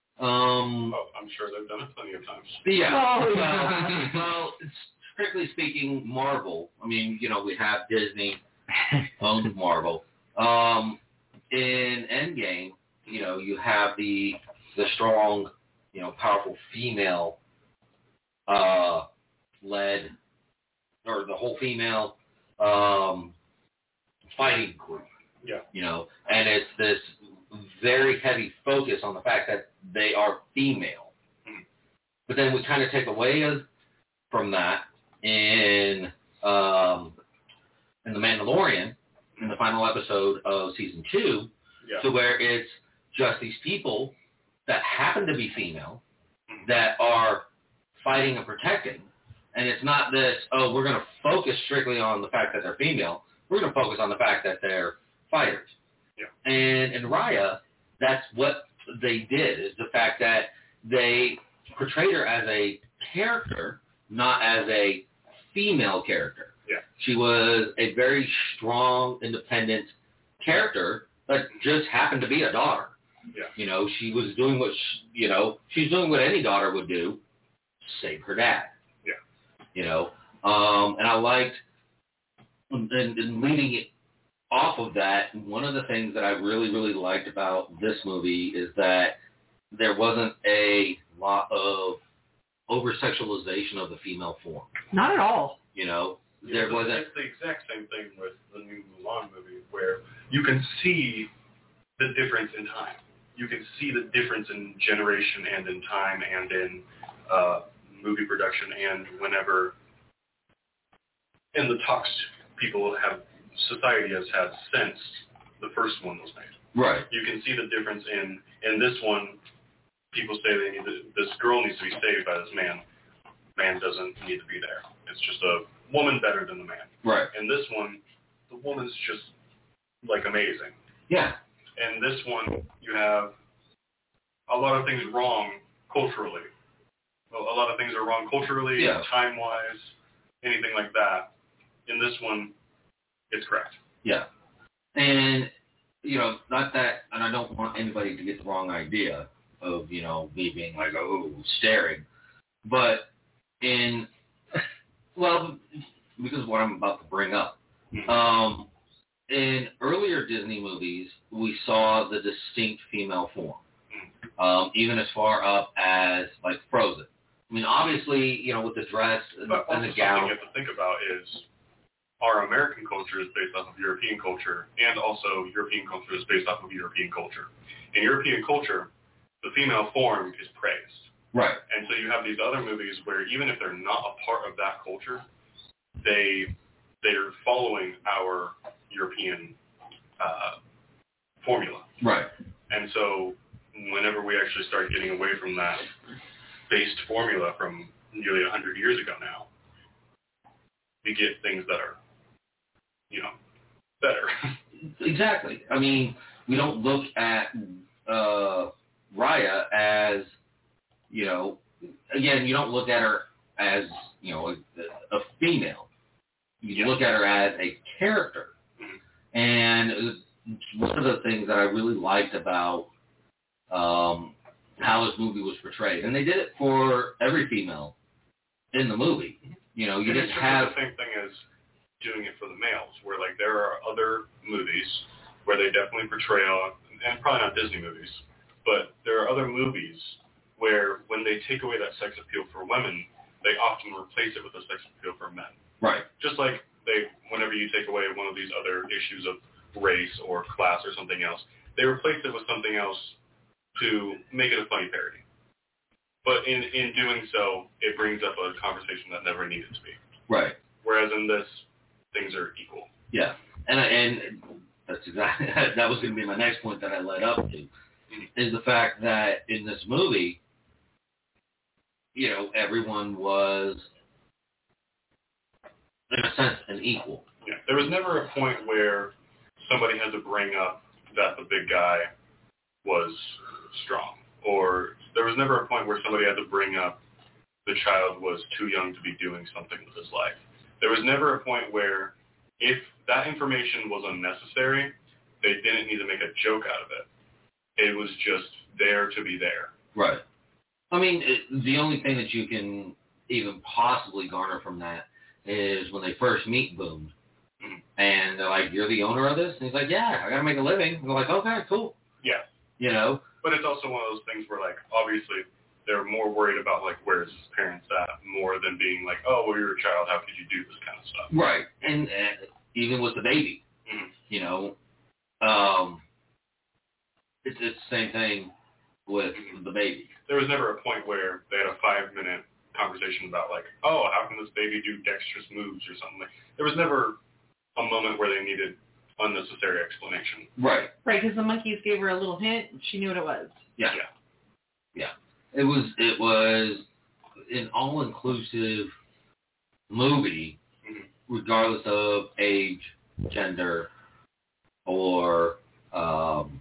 Um, Oh, I'm sure they've done it plenty of times. yeah. Oh, well, yeah. well, strictly speaking, Marvel. I mean, you know, we have Disney owns Marvel. Um, in Endgame, you know, you have the the strong, you know, powerful female uh, led, or the whole female um, fighting group. Yeah. You know, and it's this very heavy focus on the fact that they are female. Mhm. But then we kind of take away as- from that in um, in The Mandalorian, in the final episode of season two, Yeah. to where it's just these people that happen to be female that are fighting and protecting. And it's not this, oh, we're going to focus strictly on the fact that they're female. We're going to focus on the fact that they're fighters. Yeah. And in Raya, that's what they did, is the fact that they portrayed her as a character, not as a female character. Yeah. She was a very strong, independent character that just happened to be a daughter. Yeah. You know, she was doing what, she, you know, she's doing what any daughter would do, save her dad. Yeah. You know, um, and I liked, and, and leading it off of that, one of the things that I really, really liked about this movie is that there wasn't a lot of over-sexualization of the female form. Not at all. You know, there Yeah, but wasn't. It's the exact same thing with the new Mulan movie, where you can see the difference in time. You can see the difference in generation and in time and in uh, movie production and whenever, in the talks people have, society has had since the first one was made. Right. You can see the difference in, in this one, people say they need to, this girl needs to be saved by this man. Man doesn't need to be there. It's just a woman better than the man. Right. In this one, the woman's just like amazing. Yeah. And this one, you have a lot of things wrong culturally. A a lot of things are wrong culturally, Yeah. time-wise, anything like that. In this one, it's correct. Yeah. And, you know, not that, and I don't want anybody to get the wrong idea of, you know, me being like, oh, staring. But in, well, because of what I'm about to bring up. Mhm. Um, in earlier Disney movies, we saw the distinct female form, um, even as far up as, like, Frozen. I mean, obviously, you know, with the dress and, But and also the something gown. you have to think about is our American culture is based off of European culture, and also European culture is based off of European culture. In European culture, the female form is praised. Right. And so you have these other movies where even if they're not a part of that culture, they they're following our European uh, formula. Right. And so whenever we actually start getting away from that based formula from nearly one hundred years ago now, we get things that are, you know, better. Exactly. I mean, we don't look at uh, Raya as, you know, again, you don't look at her as, you know, a, a female. You Yeah. look at her as a character. Mhm. And one of the things that I really liked about um, how this movie was portrayed, and they did it for every female in the movie. You know, you And didn't it's just have... the same thing as doing it for the males, where like there are other movies where they definitely portray, uh, and probably not Disney movies, but there are other movies where when they take away that sex appeal for women, they often replace it with a sex appeal for men. Right. Just like they, whenever you take away one of these other issues of race or class or something else, they replace it with something else to make it a funny parody. But in, in doing so, it brings up a conversation that never needed to be. Right. Whereas in this, things are equal. Yeah. And, and that's exactly, that was going to be my next point that I led up to, is the fact that in this movie, you know, everyone was, in a sense, an equal. Yeah. There was never a point where somebody had to bring up that the big guy was strong. Or there was never a point where somebody had to bring up the child was too young to be doing something with his life. There was never a point where if that information was unnecessary, they didn't need to make a joke out of it. It was just there to be there. Right. I mean, it, the only thing that you can even possibly garner from that is when they first meet Boone. Mhm. And they're like, you're the owner of this? And he's like, yeah, I got to make a living. And they're like, okay, cool. Yeah. You know? But it's also one of those things where, like, obviously they're more worried about, like, where's his parents at, more than being like, oh, well, you're a child, how could you do this kind of stuff? Right. And, and even with the baby, Mhm. you know, um, it's, it's the same thing with Mhm. the baby. There was never a point where they had a five-minute conversation about, like, oh, how can this baby do dexterous moves or something. Like, there was never a moment where they needed unnecessary explanation. Right. Right, because the monkeys gave her a little hint. She knew what it was. Yeah. Yeah. Yeah. It was it was an all-inclusive movie, Mhm. regardless of age, gender, or um,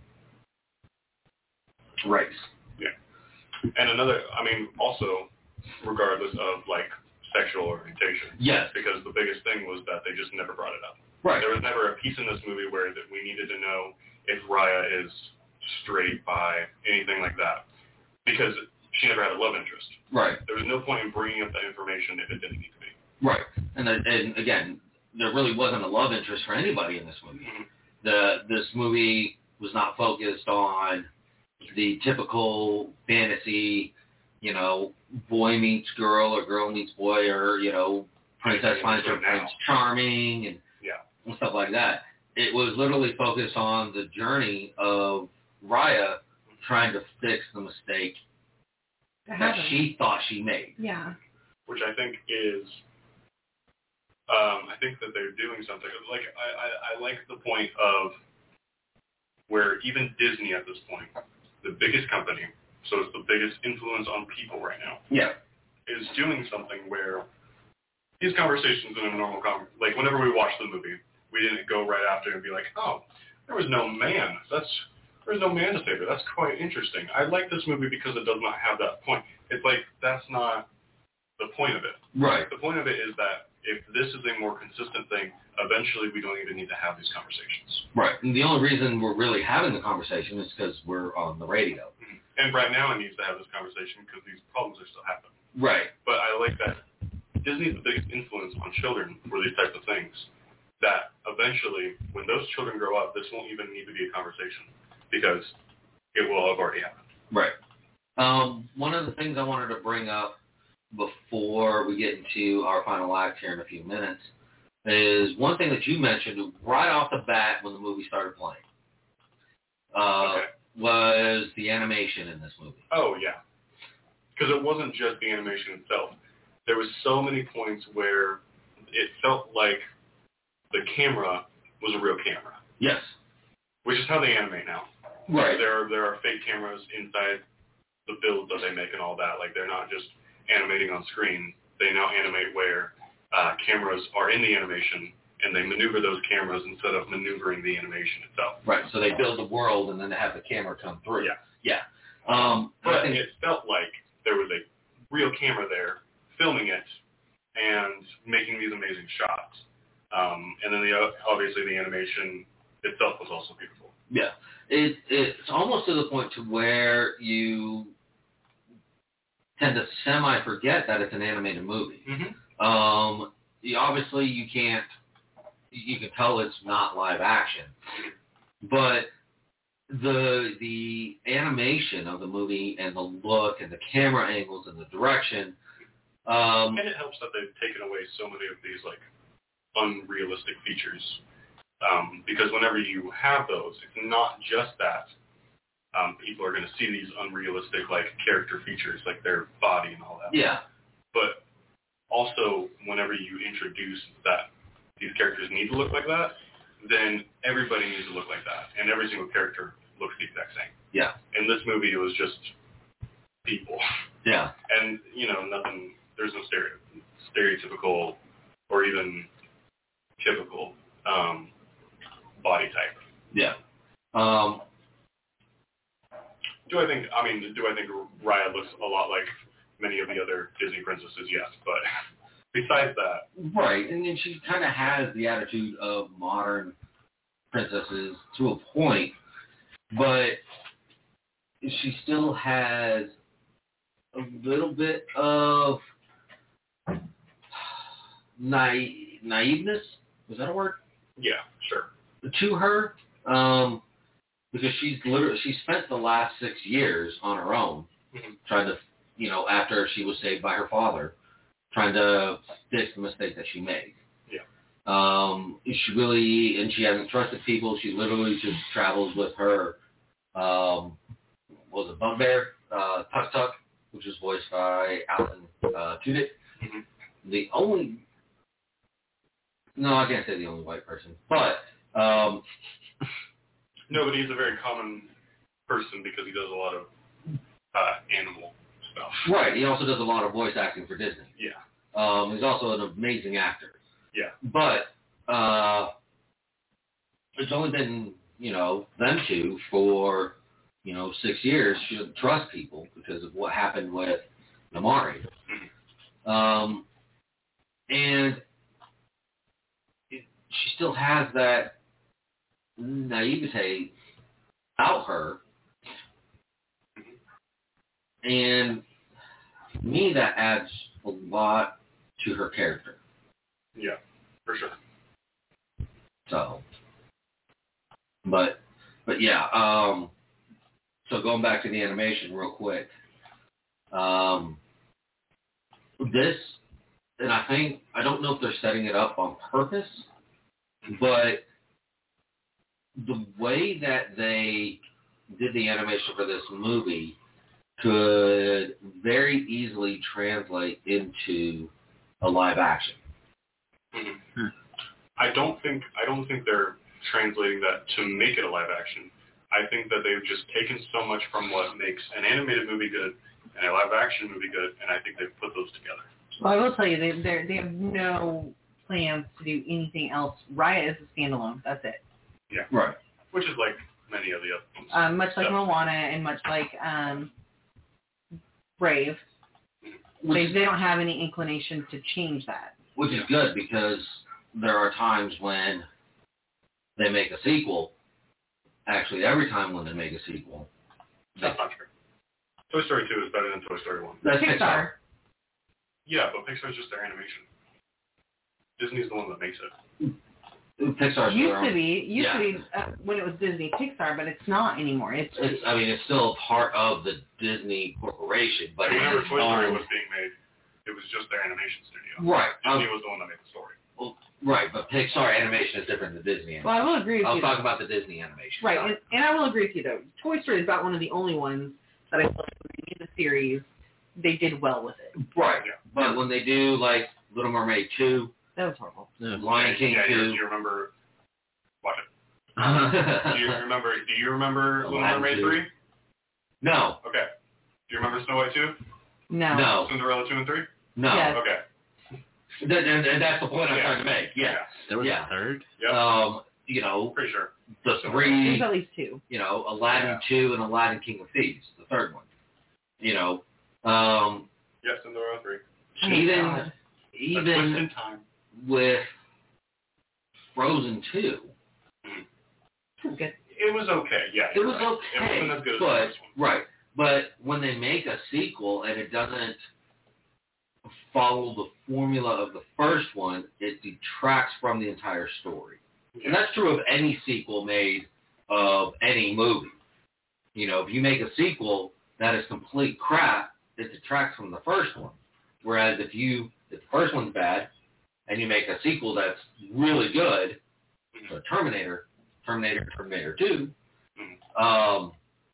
race. Yeah. And another, I mean, also, regardless of, like, sexual orientation. Yes. Because the biggest thing was that they just never brought it up. Right. There was never a piece in this movie where that we needed to know if Raya is straight, bi, anything like that. Because she never had a love interest. Right. There was no point in bringing up that information if it didn't need to be. Right. And then- and again, there really wasn't a love interest for anybody in this movie. Mhm. The this movie was not focused on the typical fantasy, you know, boy meets girl or girl meets boy, or, you know, princess finds her prince charming and, Yeah. and stuff like that. It was literally focused on the journey of Raya trying to fix the mistake That that happened. she thought she made. Yeah. Which I think is, um, I think that they're doing something. Like, I, I, I like the point of where even Disney at this point, the biggest company, so it's the biggest influence on people right now, Yeah. is doing something where these conversations in a normal con like whenever we watch the movie, we didn't go right after and be like, oh, there was no man. That's there was no man to save her. That's quite interesting. I like this movie because it does not have that point. It's like that's not the point of it. Right. The point of it is that if this is a more consistent thing, eventually we don't even need to have these conversations. Right. And the only reason we're really having the conversation is because we're on the radio. Mm-hmm. And right now it needs to have this conversation because these problems are still happening. Right. But I like that Disney's the biggest influence on children for these types of things, that eventually when those children grow up, this won't even need to be a conversation because it will have already happened. Right. Um, one of the things I wanted to bring up before we get into our final act here in a few minutes is one thing that you mentioned right off the bat when the movie started playing uh, okay. was the animation in this movie. Oh, yeah. Because it wasn't just the animation itself. There was so many points where it felt like the camera was a real camera. Yes. Which is how they animate now. Right. There are, there are fake cameras inside the builds that they make and all that. Like, they're not just animating on screen. They now animate where uh, cameras are in the animation, and they maneuver those cameras instead of maneuvering the animation itself. Right. So they build the world, and then they have the camera come through. Yeah. Yeah. Um, but think it felt like there was a real camera there filming it and making these amazing shots. Um, and then the obviously the animation itself was also beautiful. Yeah. It, it's almost to the point to where you tend to semi-forget that it's an animated movie. Mm-hmm. Um, you, obviously, you can't, you can tell it's not live action. But the the animation of the movie and the look and the camera angles and the direction. Um, and it helps that they've taken away so many of these, like, unrealistic features. Um, because whenever you have those, it's not just that um, people are going to see these unrealistic, like, character features, like their body and all that. Yeah. But also, whenever you introduce that these characters need to look like that, then everybody needs to look like that. And every single character looks the exact same. Yeah. In this movie, it was just people. Yeah. And, you know, nothing, there's no stereo, stereotypical or even typical um, body type. Yeah. Um, do I think, I mean, do I think Raya looks a lot like many of the other Disney princesses? Yes. But besides that. Right. And then she kind of has the attitude of modern princesses to a point, but she still has a little bit of naive, naiveness. Was that a word? Yeah, sure. To her, um, because she's literally she spent the last six years on her own, mm-hmm. trying to, you know, after she was saved by her father, trying to fix the mistake that she made. Yeah. Um, she really, and she hasn't trusted people. She literally just travels with her. Um, what was it, Bugbear, uh, Tuk Tuk, which is voiced by Alan uh, Tudyk. Mm-hmm. The only. No, I can't say the only white person, but um, no, but he's a very common person because he does a lot of uh, animal stuff. Right. He also does a lot of voice acting for Disney. Yeah. Um, he's also an amazing actor. Yeah. But uh, it's only been, you know, them two for, you know, six years. She doesn't trust people because of what happened with Namari. Mm-hmm. Um, and she still has that naivete about her. And to me, that adds a lot to her character. Yeah, for sure. So, but, but yeah, um, so going back to the animation real quick, um, this, and I think, I don't know if they're setting it up on purpose, but the way that they did the animation for this movie could very easily translate into a live action. Mm-hmm. I don't think I don't think they're translating that to make it a live action. I think that they've just taken so much from what makes an animated movie good and a live action movie good, and I think they've put those together. Well, I will tell you, they they they have no plans to do anything else. Raya is a standalone. That's it. Yeah. Right. Which is like many of the other ones. Um, much like So- Moana and much like um, Brave. Which, They, they don't have any inclination to change that. which is good because there are times when they make a sequel. Actually, every time when they make a sequel. That's not true. Toy Story two is better than Toy Story one. That's Pixar. Pixar. Yeah, but Pixar's just their animation. Disney's the one that makes it. Pixar's Used their to own- be, used Yeah. to be uh, when it was Disney Pixar, but it's not anymore. It's, It's, I mean, it's still part of the Disney Corporation, but And whenever it's Toy Story on- was being made, it was just their animation studio. Right. Disney Um, was the one that made the story. well, right, but Pixar animation is different than Disney well, I animation. will agree with I'll you. talk about the Disney animation. Right, side. and, and I will agree with you though. Toy Story is about one of the only ones that I feel like when they did the series, they did well with it. Right. Yeah. But when they do, like, Little Mermaid two, That was horrible. Lion yeah, King yeah, you, two, you remember? Watch it. Do you remember? Do you remember Little Aladdin Mermaid two. three? no, Okay. Do you remember Snow White two? No. no, Cinderella two and three? no. Yes. Okay. Th- and, and that's the point I'm Yeah. trying to make. Yeah. There was Yeah. a third? Yep. Um, you know, Pretty sure. the There's three, at least two. you know, Aladdin Yeah. two and Aladdin King of Thieves, the third one. You know, um, Yes, Cinderella three. Oh, even God. A twist even in time. with Frozen two, That's good. It was okay. Yeah. it you're was right. okay, It wasn't as good as but the first one. right, but when they make a sequel and it doesn't follow the formula of the first one, it detracts from the entire story. Yeah. And that's true of any sequel made of any movie. You know, if you make a sequel that is complete crap, it detracts from the first one. Whereas if you, if the first one's bad, and you make a sequel that's really good, so Terminator, Terminator, Terminator two, um,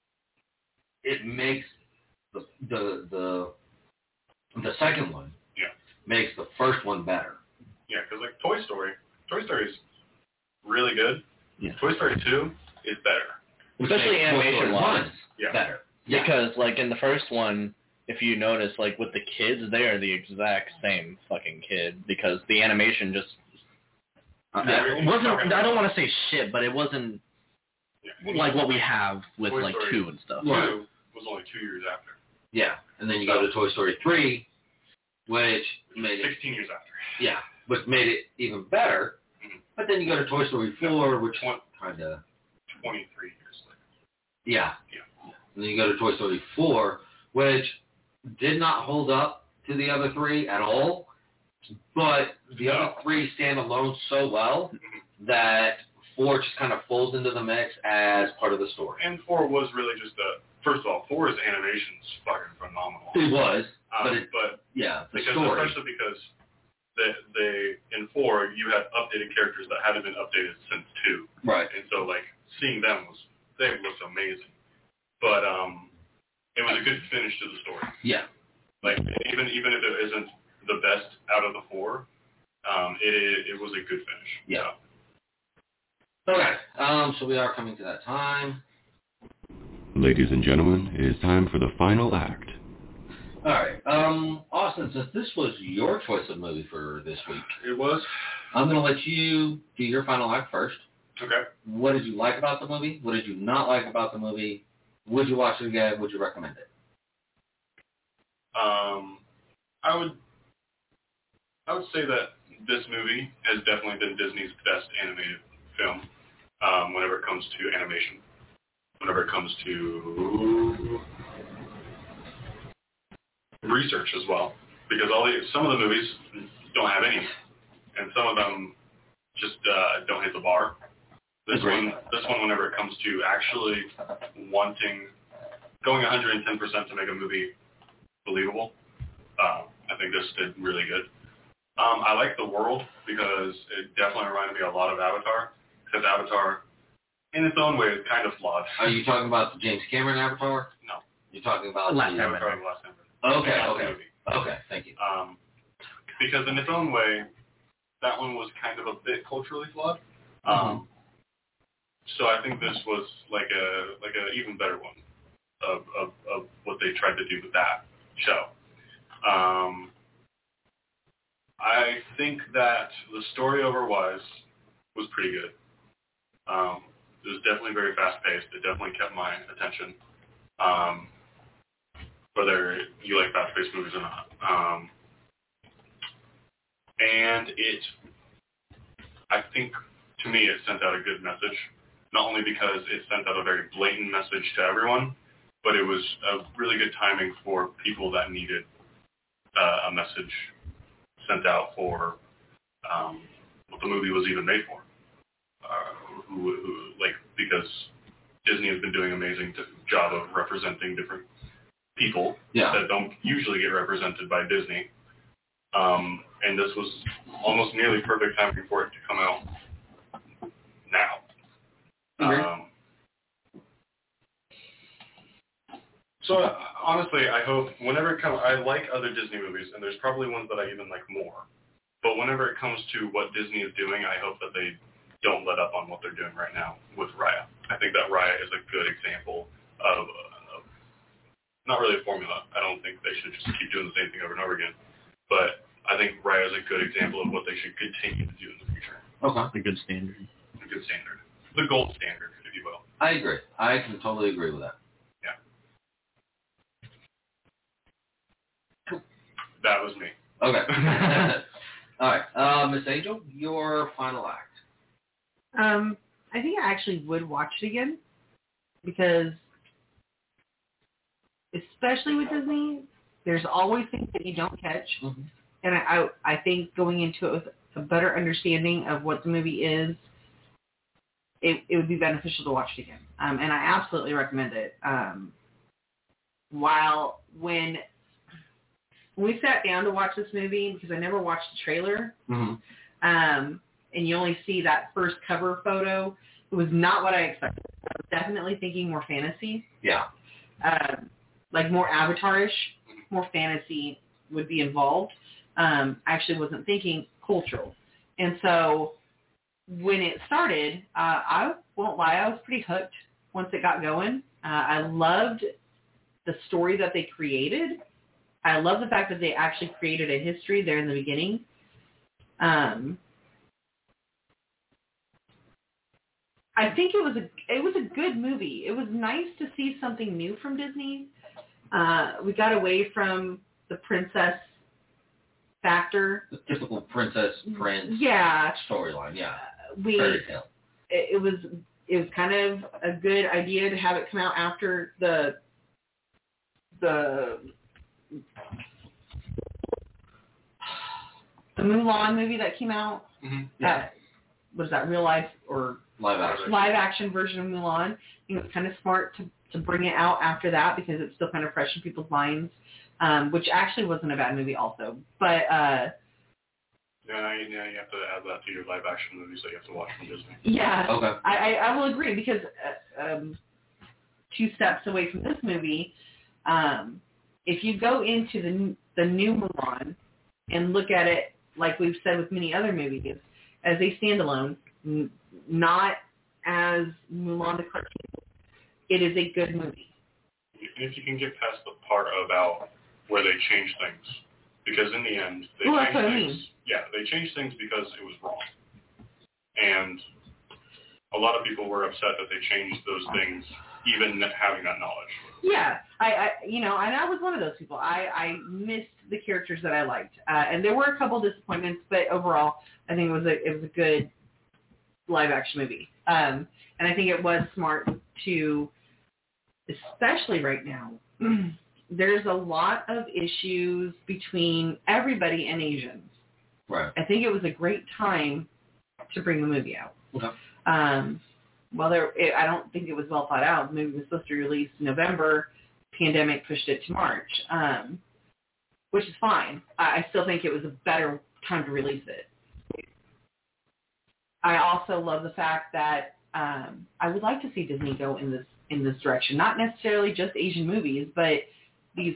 it makes the the the the second one Yeah. makes the first one better. Yeah, because like Toy Story, Toy Story is really good. Yeah. Toy Story two is better. Which Especially makes Toy Story animation-wise. one Yeah. better. Yeah. Because, like, in the first one, if you notice, like, with the kids, they are the exact same fucking kid. Because the animation just... Uh, Yeah. it wasn't, I don't want to say shit, but it wasn't Yeah. like what we have with, Toy like, Story two and stuff. Right. two was only two years after. Yeah, and then you go to Toy Story three, which made it, Sixteen years after. yeah, which made it even better. Mhm. But then you go to Toy Story four, which kind of, Twenty-three years later. yeah. Yeah. And then you go to Toy Story four, which did not hold up to the other three at all, but the No. other three stand alone so well Mhm. that four just kind of folds into the mix as part of the story. And four was really just a. First of all, four's animation's fucking phenomenal. It was, Um, but it, but yeah, the because story. especially because they, they in four you had updated characters that hadn't been updated since two, Right. and so like seeing them was they looked amazing. But um, it was a good finish to the story. Yeah. Like even even if it isn't the best out of the four, um, it it, it was a good finish. Yeah. So. Okay, um, so we are coming to that time. Ladies and gentlemen, it is time for the final act. All right, um, Austin, since this was your choice of movie for this week, It was I'm going to let you do your final act first. okay. What did you like about the movie? What did you not like about the movie? Would you watch it again? Would you recommend it? Um, I would I would say that this movie has definitely been Disney's best animated film. Um, whenever it comes to animation, whenever it comes to research as well, because all the some of the movies don't have any, and some of them just uh, don't hit the bar. This Agreed. one, this one, whenever it comes to actually wanting, going one hundred ten percent to make a movie believable, uh, I think this did really good. Um, I like the world because it definitely reminded me a lot of Avatar, except Avatar, in its own way, is kind of flawed. Are you talking about the James Cameron Avatar? No. You're talking about Last the... Avatar: The Last Airbender. Okay, Not the okay. movie. Okay, thank you. Um, because in its own way, that one was kind of a bit culturally flawed. Um, so I think this was like a like an even better one of, of, of what they tried to do with that show. Um, I think that the story over-wise was pretty good. Um, it was definitely very fast-paced. It definitely kept my attention, um, whether you like fast-paced movies or not. Um, and it, I think, to me, it sent out a good message, not only because it sent out a very blatant message to everyone, but it was a really good timing for people that needed uh, a message sent out for um, what the movie was even made for. Uh, who, who, like, because Disney has been doing an amazing t- job of representing different people yeah. that don't usually get represented by Disney. Um, and this was almost nearly perfect timing for it to come out now. Okay. Um, so uh, honestly, I hope whenever it comes, I like other Disney movies, and there's probably ones that I even like more. But whenever it comes to what Disney is doing, I hope that they don't let up on what they're doing right now with Raya. I think that Raya is a good example of, uh, of not really a formula. I don't think they should just keep doing the same thing over and over again. But I think Raya is a good example of what they should continue to do in the future. Okay. A good standard. A good standard. The gold standard, if you will. I agree. I can totally agree with that. Yeah. That was me. Okay. All right. Uh, Miss Angel, your final act. Um, I think I actually would watch it again because, especially with Disney, there's always things that you don't catch. Mm-hmm. And I, I, I think going into it with a better understanding of what the movie is, it, it would be beneficial to watch it again. Um, and I absolutely recommend it. Um, while when, when we sat down to watch this movie, because I never watched the trailer, mm-hmm. um, and you only see that first cover photo, it was not what I expected. I was definitely thinking more fantasy. Yeah. Um, like more Avatar-ish, more fantasy would be involved. Um, I actually wasn't thinking cultural. And so when it started, uh, I won't lie, I was pretty hooked once it got going. Uh, I loved the story that they created. I love the fact that they actually created a history there in the beginning. Um, I think it was a it was a good movie. It was nice to see something new from Disney. Uh, we got away from the princess factor. The typical princess prince yeah. storyline, yeah. We Fairy tale. It, it was it was kind of a good idea to have it come out after the the the Mulan movie that came out. Mm-hmm. Yeah. Uh, was that real life or live action? Live action version of Mulan. I think it was kind of smart to to bring it out after that because it's still kind of fresh in people's minds, um, which actually wasn't a bad movie also. But uh, yeah, you, yeah, you have to add that to your live action movies that you have to watch from Disney. Yeah, okay. I, I, I will agree because uh, um, two steps away from this movie, um, if you go into the the new Mulan and look at it like we've said with many other movies, as a standalone, n- not as Mulan the cartoon, it is a good movie. If you can get past the part about where they change things, because in the end, they well, changed that's what things. I mean. Yeah, they changed things because it was wrong, and a lot of people were upset that they changed those things, even having that knowledge. Yeah, I, I you know, and I was one of those people. I, I missed the characters that I liked, uh, and there were a couple disappointments, but overall, I think it was a it was a good live action movie. Um, and I think it was smart to, especially right now, there's a lot of issues between everybody and Asians. Right. I think it was a great time to bring the movie out. Okay. Um, well, there, it, I don't think it was well thought out. The movie was supposed to be released in November. Pandemic pushed it to March, um, which is fine. I, I still think it was a better time to release it. I also love the fact that um, I would like to see Disney go in this in this direction. Not necessarily just Asian movies, but these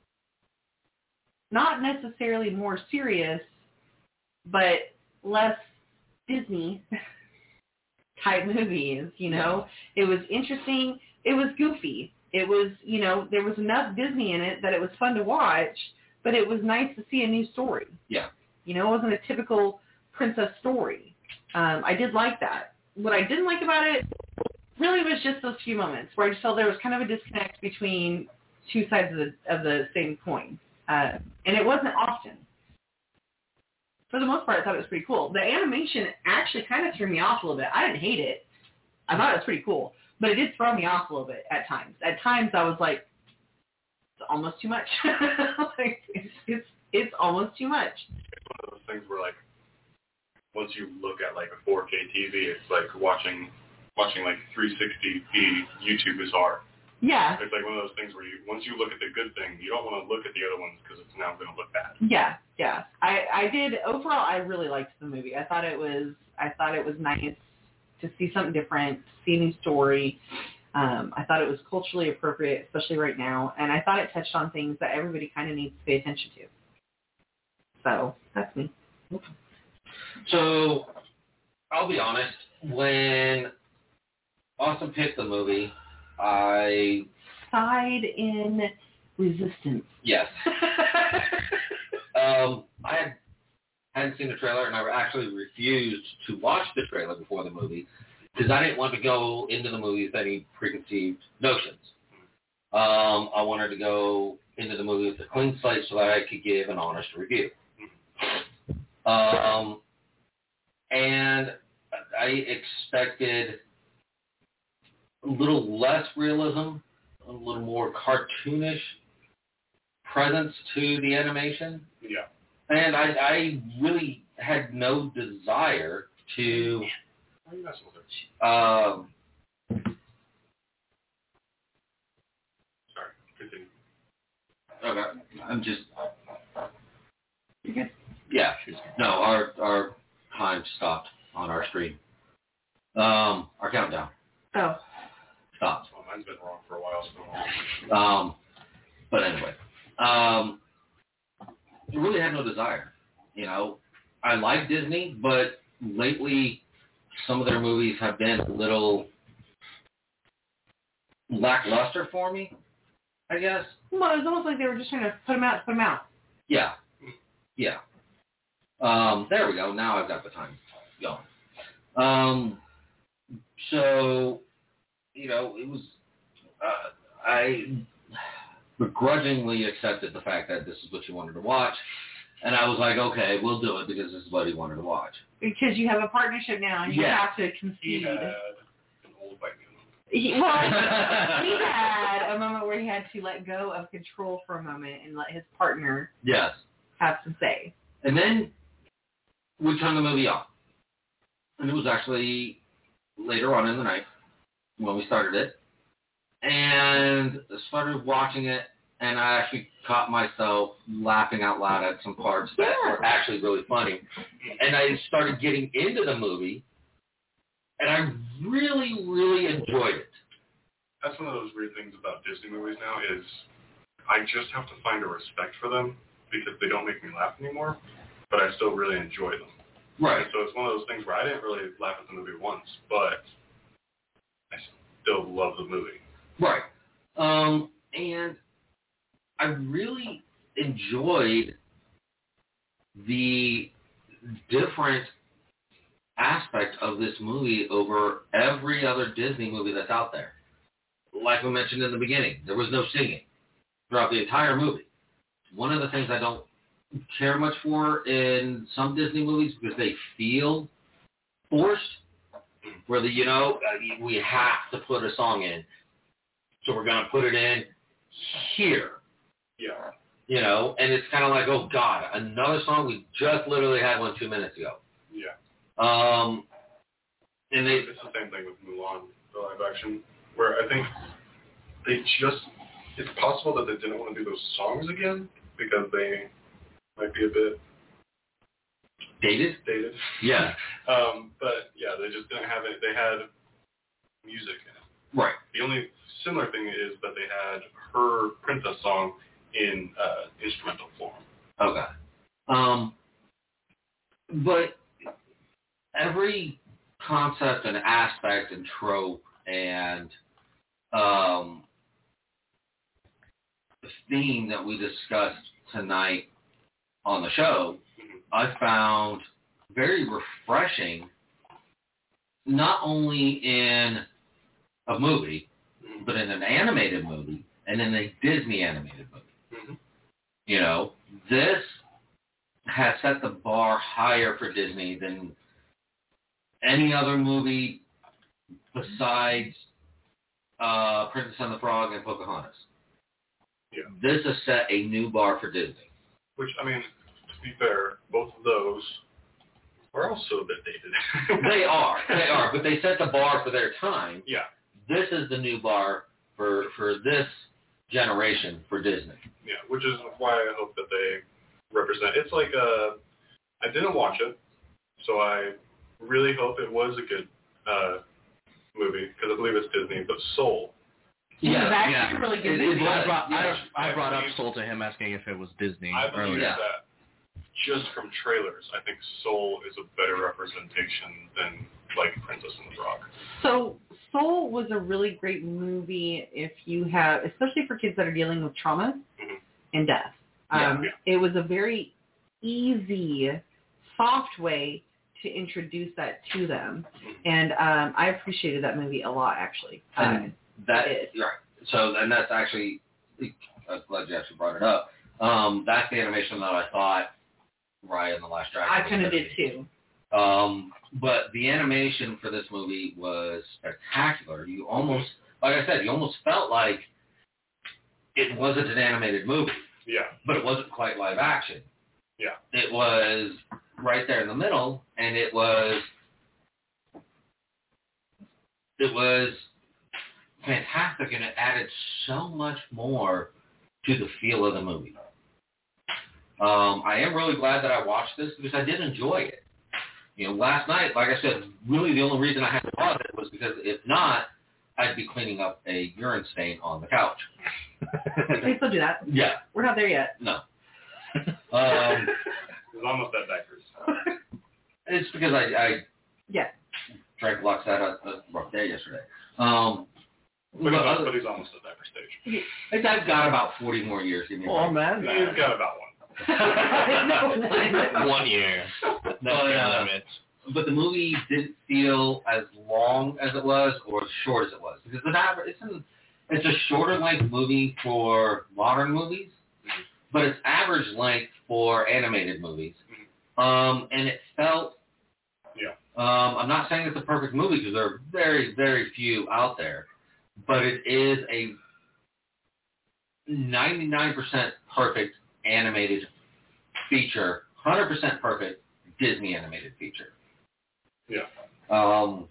not necessarily more serious, but less Disney type movies, you know. It was interesting. It was goofy. It was, you know, there was enough Disney in it that it was fun to watch, but it was nice to see a new story. Yeah. You know, it wasn't a typical princess story. Um, I did like that. What I didn't like about it really was just those few moments where I just felt there was kind of a disconnect between two sides of the of the same coin, uh, and it wasn't often. For the most part, I thought it was pretty cool. The animation actually kind of threw me off a little bit. I didn't hate it. I thought it was pretty cool, but it did throw me off a little bit at times. At times, I was like, "It's almost too much." like, it's, it's it's almost too much. It's one of those things where, like, once you look at like a four K T V, it's like watching watching like three sixty p YouTube is hard. Yeah. It's like one of those things where you once you look at the good thing, you don't want to look at the other ones because it's now going to look bad. Yeah, yeah. I, I did overall. I really liked the movie. I thought it was I thought it was nice to see something different, see a new story. Um, I thought it was culturally appropriate, especially right now, and I thought it touched on things that everybody kind of needs to pay attention to. So that's me. Okay. So I'll be honest. When Austin picked the movie, I sighed in resistance. Yes. um, I had, hadn't seen the trailer, and I actually refused to watch the trailer before the movie because I didn't want to go into the movie with any preconceived notions. Um, I wanted to go into the movie with a clean slate so that I could give an honest review. Um, and I expected a little less realism, a little more cartoonish presence to the animation. Yeah. And I, I really had no desire to Why are you messing with it? um Sorry, continue. okay. I'm just You good? yeah. No, our our time stopped on our stream. Um our countdown. Oh. Stopped. Well, mine's been wrong for a while, so. Um, but anyway, um, I really had no desire. You know, I like Disney, but lately some of their movies have been a little lackluster for me, I guess. Well, it was almost like they were just trying to put them out, put them out. Yeah, yeah. Um, there we go. Now I've got the time going. Um, so. You know, it was, uh, I begrudgingly accepted the fact that this is what you wanted to watch. And I was like, okay, we'll do it because this is what he wanted to watch. Because you have a partnership now and you Yeah. have to concede. He had an old white man. He, well, he had a moment where he had to let go of control for a moment and let his partner Yes. have some say. And then we turned the movie on. And it was actually later on in the night when we started it, and started watching it, and I actually caught myself laughing out loud at some parts that Yeah. were actually really funny. And I started getting into the movie, and I really, really enjoyed it. That's one of those weird things about Disney movies now is I just have to find a respect for them because they don't make me laugh anymore, but I still really enjoy them. Right. And so it's one of those things where I didn't really laugh at the movie once, but I still love the movie. Right. Um, and I really enjoyed the different aspect of this movie over every other Disney movie that's out there. Like we mentioned in the beginning, there was no singing throughout the entire movie. One of the things I don't care much for in some Disney movies because they feel forced, where the, you know, we have to put a song in, so we're going to put it in here. Yeah. You know, and it's kind of like, oh, God, another song? We just literally had one two minutes ago. Yeah. Um, and they... It's the same thing with Mulan, the live action, where I think they just... It's possible that they didn't want to do those songs again because they might be a bit... Dated? Dated. Yeah. um, but, yeah, they just didn't have it. They had music in it. Right. The only similar thing is that they had her princess song in uh, instrumental form. Okay. Um, but every concept and aspect and trope and um, theme that we discussed tonight on the show, I found very refreshing, not only in a movie, but in an animated movie, and in a Disney animated movie. Mm-hmm. You know, this has set the bar higher for Disney than any other movie besides uh, Princess and the Frog and Pocahontas. Yeah. This has set a new bar for Disney. Which, I mean, to be fair, both of those are also a bit dated. They are, they are, but they set the bar for their time. Yeah. This is the new bar for for this generation for Disney. Yeah, which is why I hope that they represent. It's like uh, I didn't watch it, so I really hope it was a good uh, movie because I believe it's Disney. But Soul. Yeah, Yeah, actually yeah. really good. It, it, movie. I brought, Yeah. I, I brought up Soul to him asking if it was Disney I believe earlier. Yeah. that just from trailers, I think Soul is a better representation than like Princess and the Frog. So Soul was a really great movie if you have, especially for kids that are dealing with trauma Mhm. and death. Yeah, Um, yeah. It was a very easy, soft way to introduce that to them, and um, I appreciated that movie a lot, actually. And Um, that it is. right. So and that's actually, I'm glad you actually brought it up. Um, that's the animation that I thought Raya and the Last Dragon. I was kind of gonna did be. too. Um, but the animation for this movie was spectacular. You almost, like I said, you almost felt like it wasn't an animated movie, Yeah. but it wasn't quite live action. Yeah. It was right there in the middle, and it was, it was fantastic, and it added so much more to the feel of the movie. Um, I am really glad that I watched this because I did enjoy it. You know, last night, like I said, really the only reason I had to pause it was because if not, I'd be cleaning up a urine stain on the couch. They still do that. Yeah, We're not there yet. no. Um, It's almost at diapers. it's because I, I Yeah. drank lots of a, a rough day yesterday. Um, But he's, but al- but he's almost at diaper stage. I've got about forty more years. Give me a Oh, break. man. He's got about one. One year. That's But, uh, the limit. But the movie didn't feel as long as it was or as short as it was. Because it's, an, it's, an, it's a shorter length movie for modern movies, but it's average length for animated movies. Um, and it felt, Yeah. um, I'm not saying it's a perfect movie because there are very, very few out there, but it is a ninety-nine percent perfect animated feature, one hundred percent perfect Disney animated feature. Yeah. Um,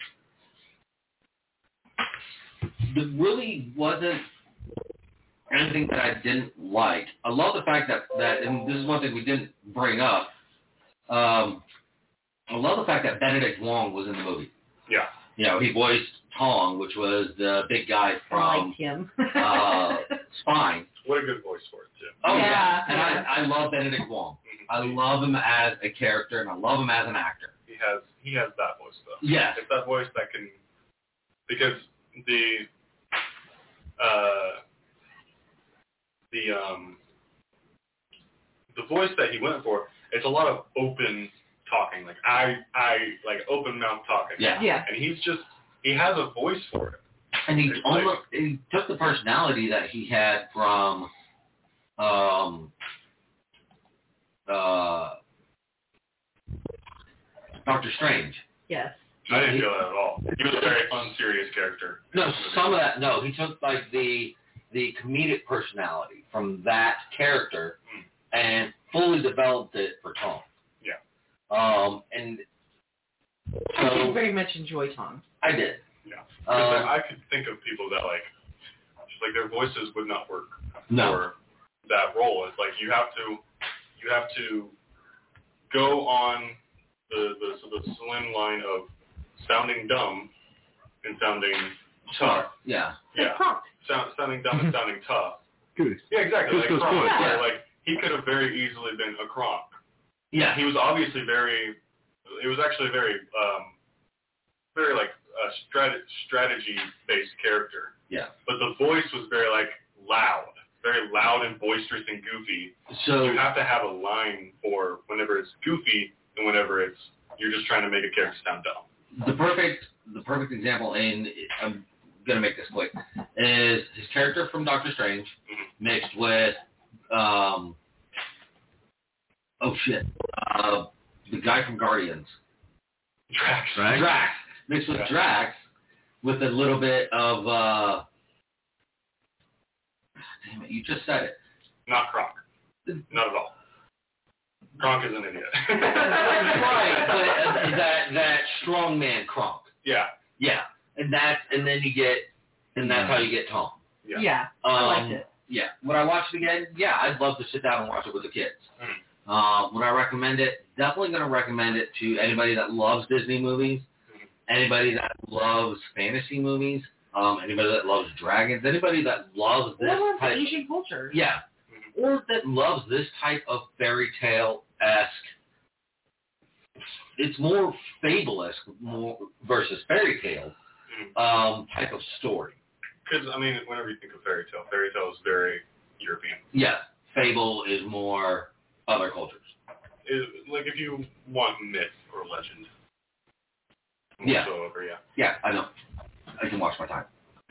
there really wasn't anything that I didn't like. I love the fact that, that and this is one thing we didn't bring up, um, I love the fact that Benedict Wong was in the movie. Yeah. You know, he voiced Tong, which was the big guy I from liked him. uh, Spine. What a good voice for it, too. Oh, yeah. Yeah. And I, I love Benedict Wong. I love him as a character, and I love him as an actor. He has he has that voice, though. Yes. It's that voice that can... Because the... Uh, the, um... The voice that he went for, it's a lot of open talking. Like, I, I, like, open mouth talking. Yeah. Yeah. And he's just... He has a voice for it. And he It's almost like- he took the personality that he had from um, uh, Doctor Strange. Yes. I didn't He- feel that at all. He was a very unserious character. No, some of that. No, he took like the the comedic personality from that character and fully developed it for Tom. Yeah. Um, and I did so very much enjoy Tom. I did. Yeah. Because Um, I could think of people that, like, just like their voices would not work No. for that role. It's like you have to, you have to go on the the, so the slim line of sounding dumb and sounding tough. Yeah. Yeah. Prompt. Sound, sounding dumb and sounding tough. Good. Yeah, exactly. Goose, Like, goose, Kronk, goose. where, Yeah. like he could have very easily been a Kronk. Yeah. He was obviously very. It was actually very, um, very like a strat- strategy-based character. Yeah. But the voice was very like loud. very loud and boisterous and goofy. So you have to have a line for whenever it's goofy and whenever it's you're just trying to make a character sound dumb. the perfect the perfect example, and I'm gonna make this quick, is his character from Doctor Strange Mm-hmm. mixed with um oh shit uh, the guy from Guardians. Drax. Right? Drax. Mixed with Yeah. Drax with a little bit of, uh, damn it, you just said it. Not Kronk. Not at all. Kronk is an idiot. Right, but uh, that, that strongman Kronk. Yeah. Yeah, and that's, and then you get, and that's Yeah. how you get Tom. Yeah. Yeah, Um, I liked it. Yeah. Would I watch it again? Yeah, I'd love to sit down and watch it with the kids. Mm. Um, would I recommend it? Definitely going to recommend it to anybody that loves Disney movies, Mhm. anybody that loves fantasy movies, um, anybody that loves dragons, anybody that loves this Or loves type. Asian culture. Yeah, Mhm. or that loves this type of fairy tale-esque. It's more fable-esque more versus fairy tale Mhm. um, type of story. Because, I mean, whenever you think of fairy tale, fairy tale is very European. Yes, fable is more other cultures. It, like, if you want myth or legend. More Yeah. So over, yeah. Yeah, I know. I can watch my time.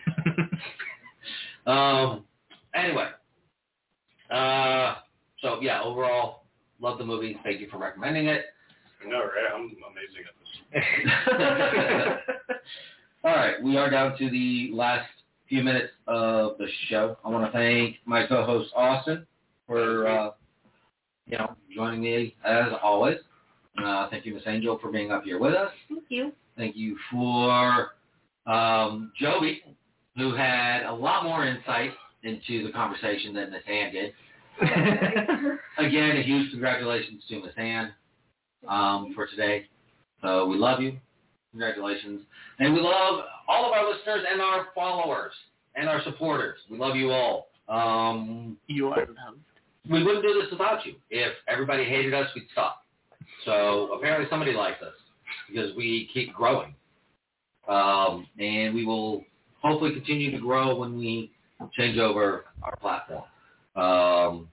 um. Anyway. Uh. So yeah, overall, love the movie. Thank you for recommending it. I know, right? I'm amazing at this. All right, we are down to the last few minutes of the show. I want to thank my co-host Austin for uh, you know joining me as always. Uh, thank you, Miss Angel, for being up here with us. Thank you. Thank you for um, Joby, who had a lot more insight into the conversation than Miss Ann did. Again, a huge congratulations to Miss Ann um, for today. So we love you. Congratulations. And we love all of our listeners and our followers and our supporters. We love you all. Um, You are loved. we wouldn't do this without you. If everybody hated us, we'd stop. So apparently somebody likes us because we keep growing. Um, and we will hopefully continue to grow when we change over our platform. Um,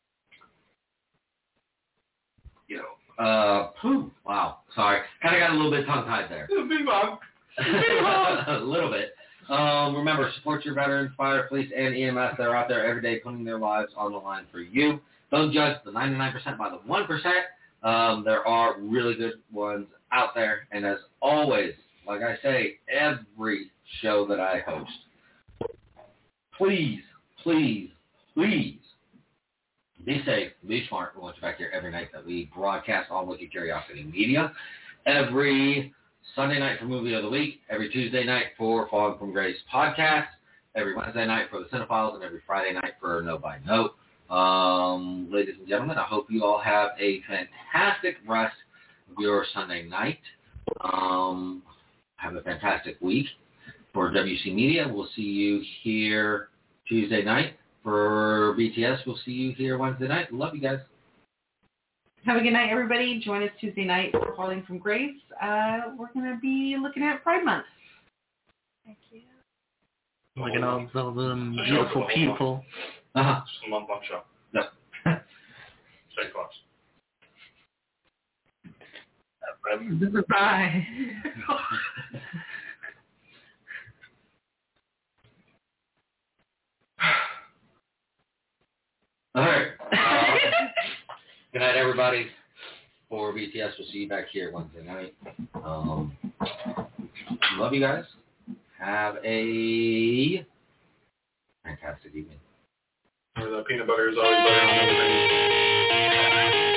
you know, uh, whew, wow, sorry. Kind of got a little bit tongue-tied there. Bing bong. A little bit. Um, remember, support your veterans, fire, police, and E M S. They're out there every day putting their lives on the line for you. Don't judge the ninety-nine percent by the one percent. Um, there are really good ones out there. And as always, like I say, every show that I host, please, please, please be safe, be smart. We want you back here every night that we broadcast on Wicked Curiosity Media. Every Sunday night for Movie of the Week, every Tuesday night for Falling from Grace podcast, every Wednesday night for the Cinephiles, and every Friday night for No by Note. Um, ladies and gentlemen, I hope you all have a fantastic rest of your Sunday night. Um, have a fantastic week. For W C Media, we'll see you here Tuesday night. For B T S, we'll see you here Wednesday night. Love you guys. Have a good night, everybody. Join us Tuesday night for Falling from Grace. Uh, we're going to be looking at Pride Month. Thank you. Look at all those um, beautiful people. Uh-huh. Just a month long show. Yep. Same class. Bye. All right. Uh, good night, everybody. For B T S, we'll see you back here Wednesday night. Um, love you guys. Have a fantastic evening. Remember that peanut butter is always better than everything.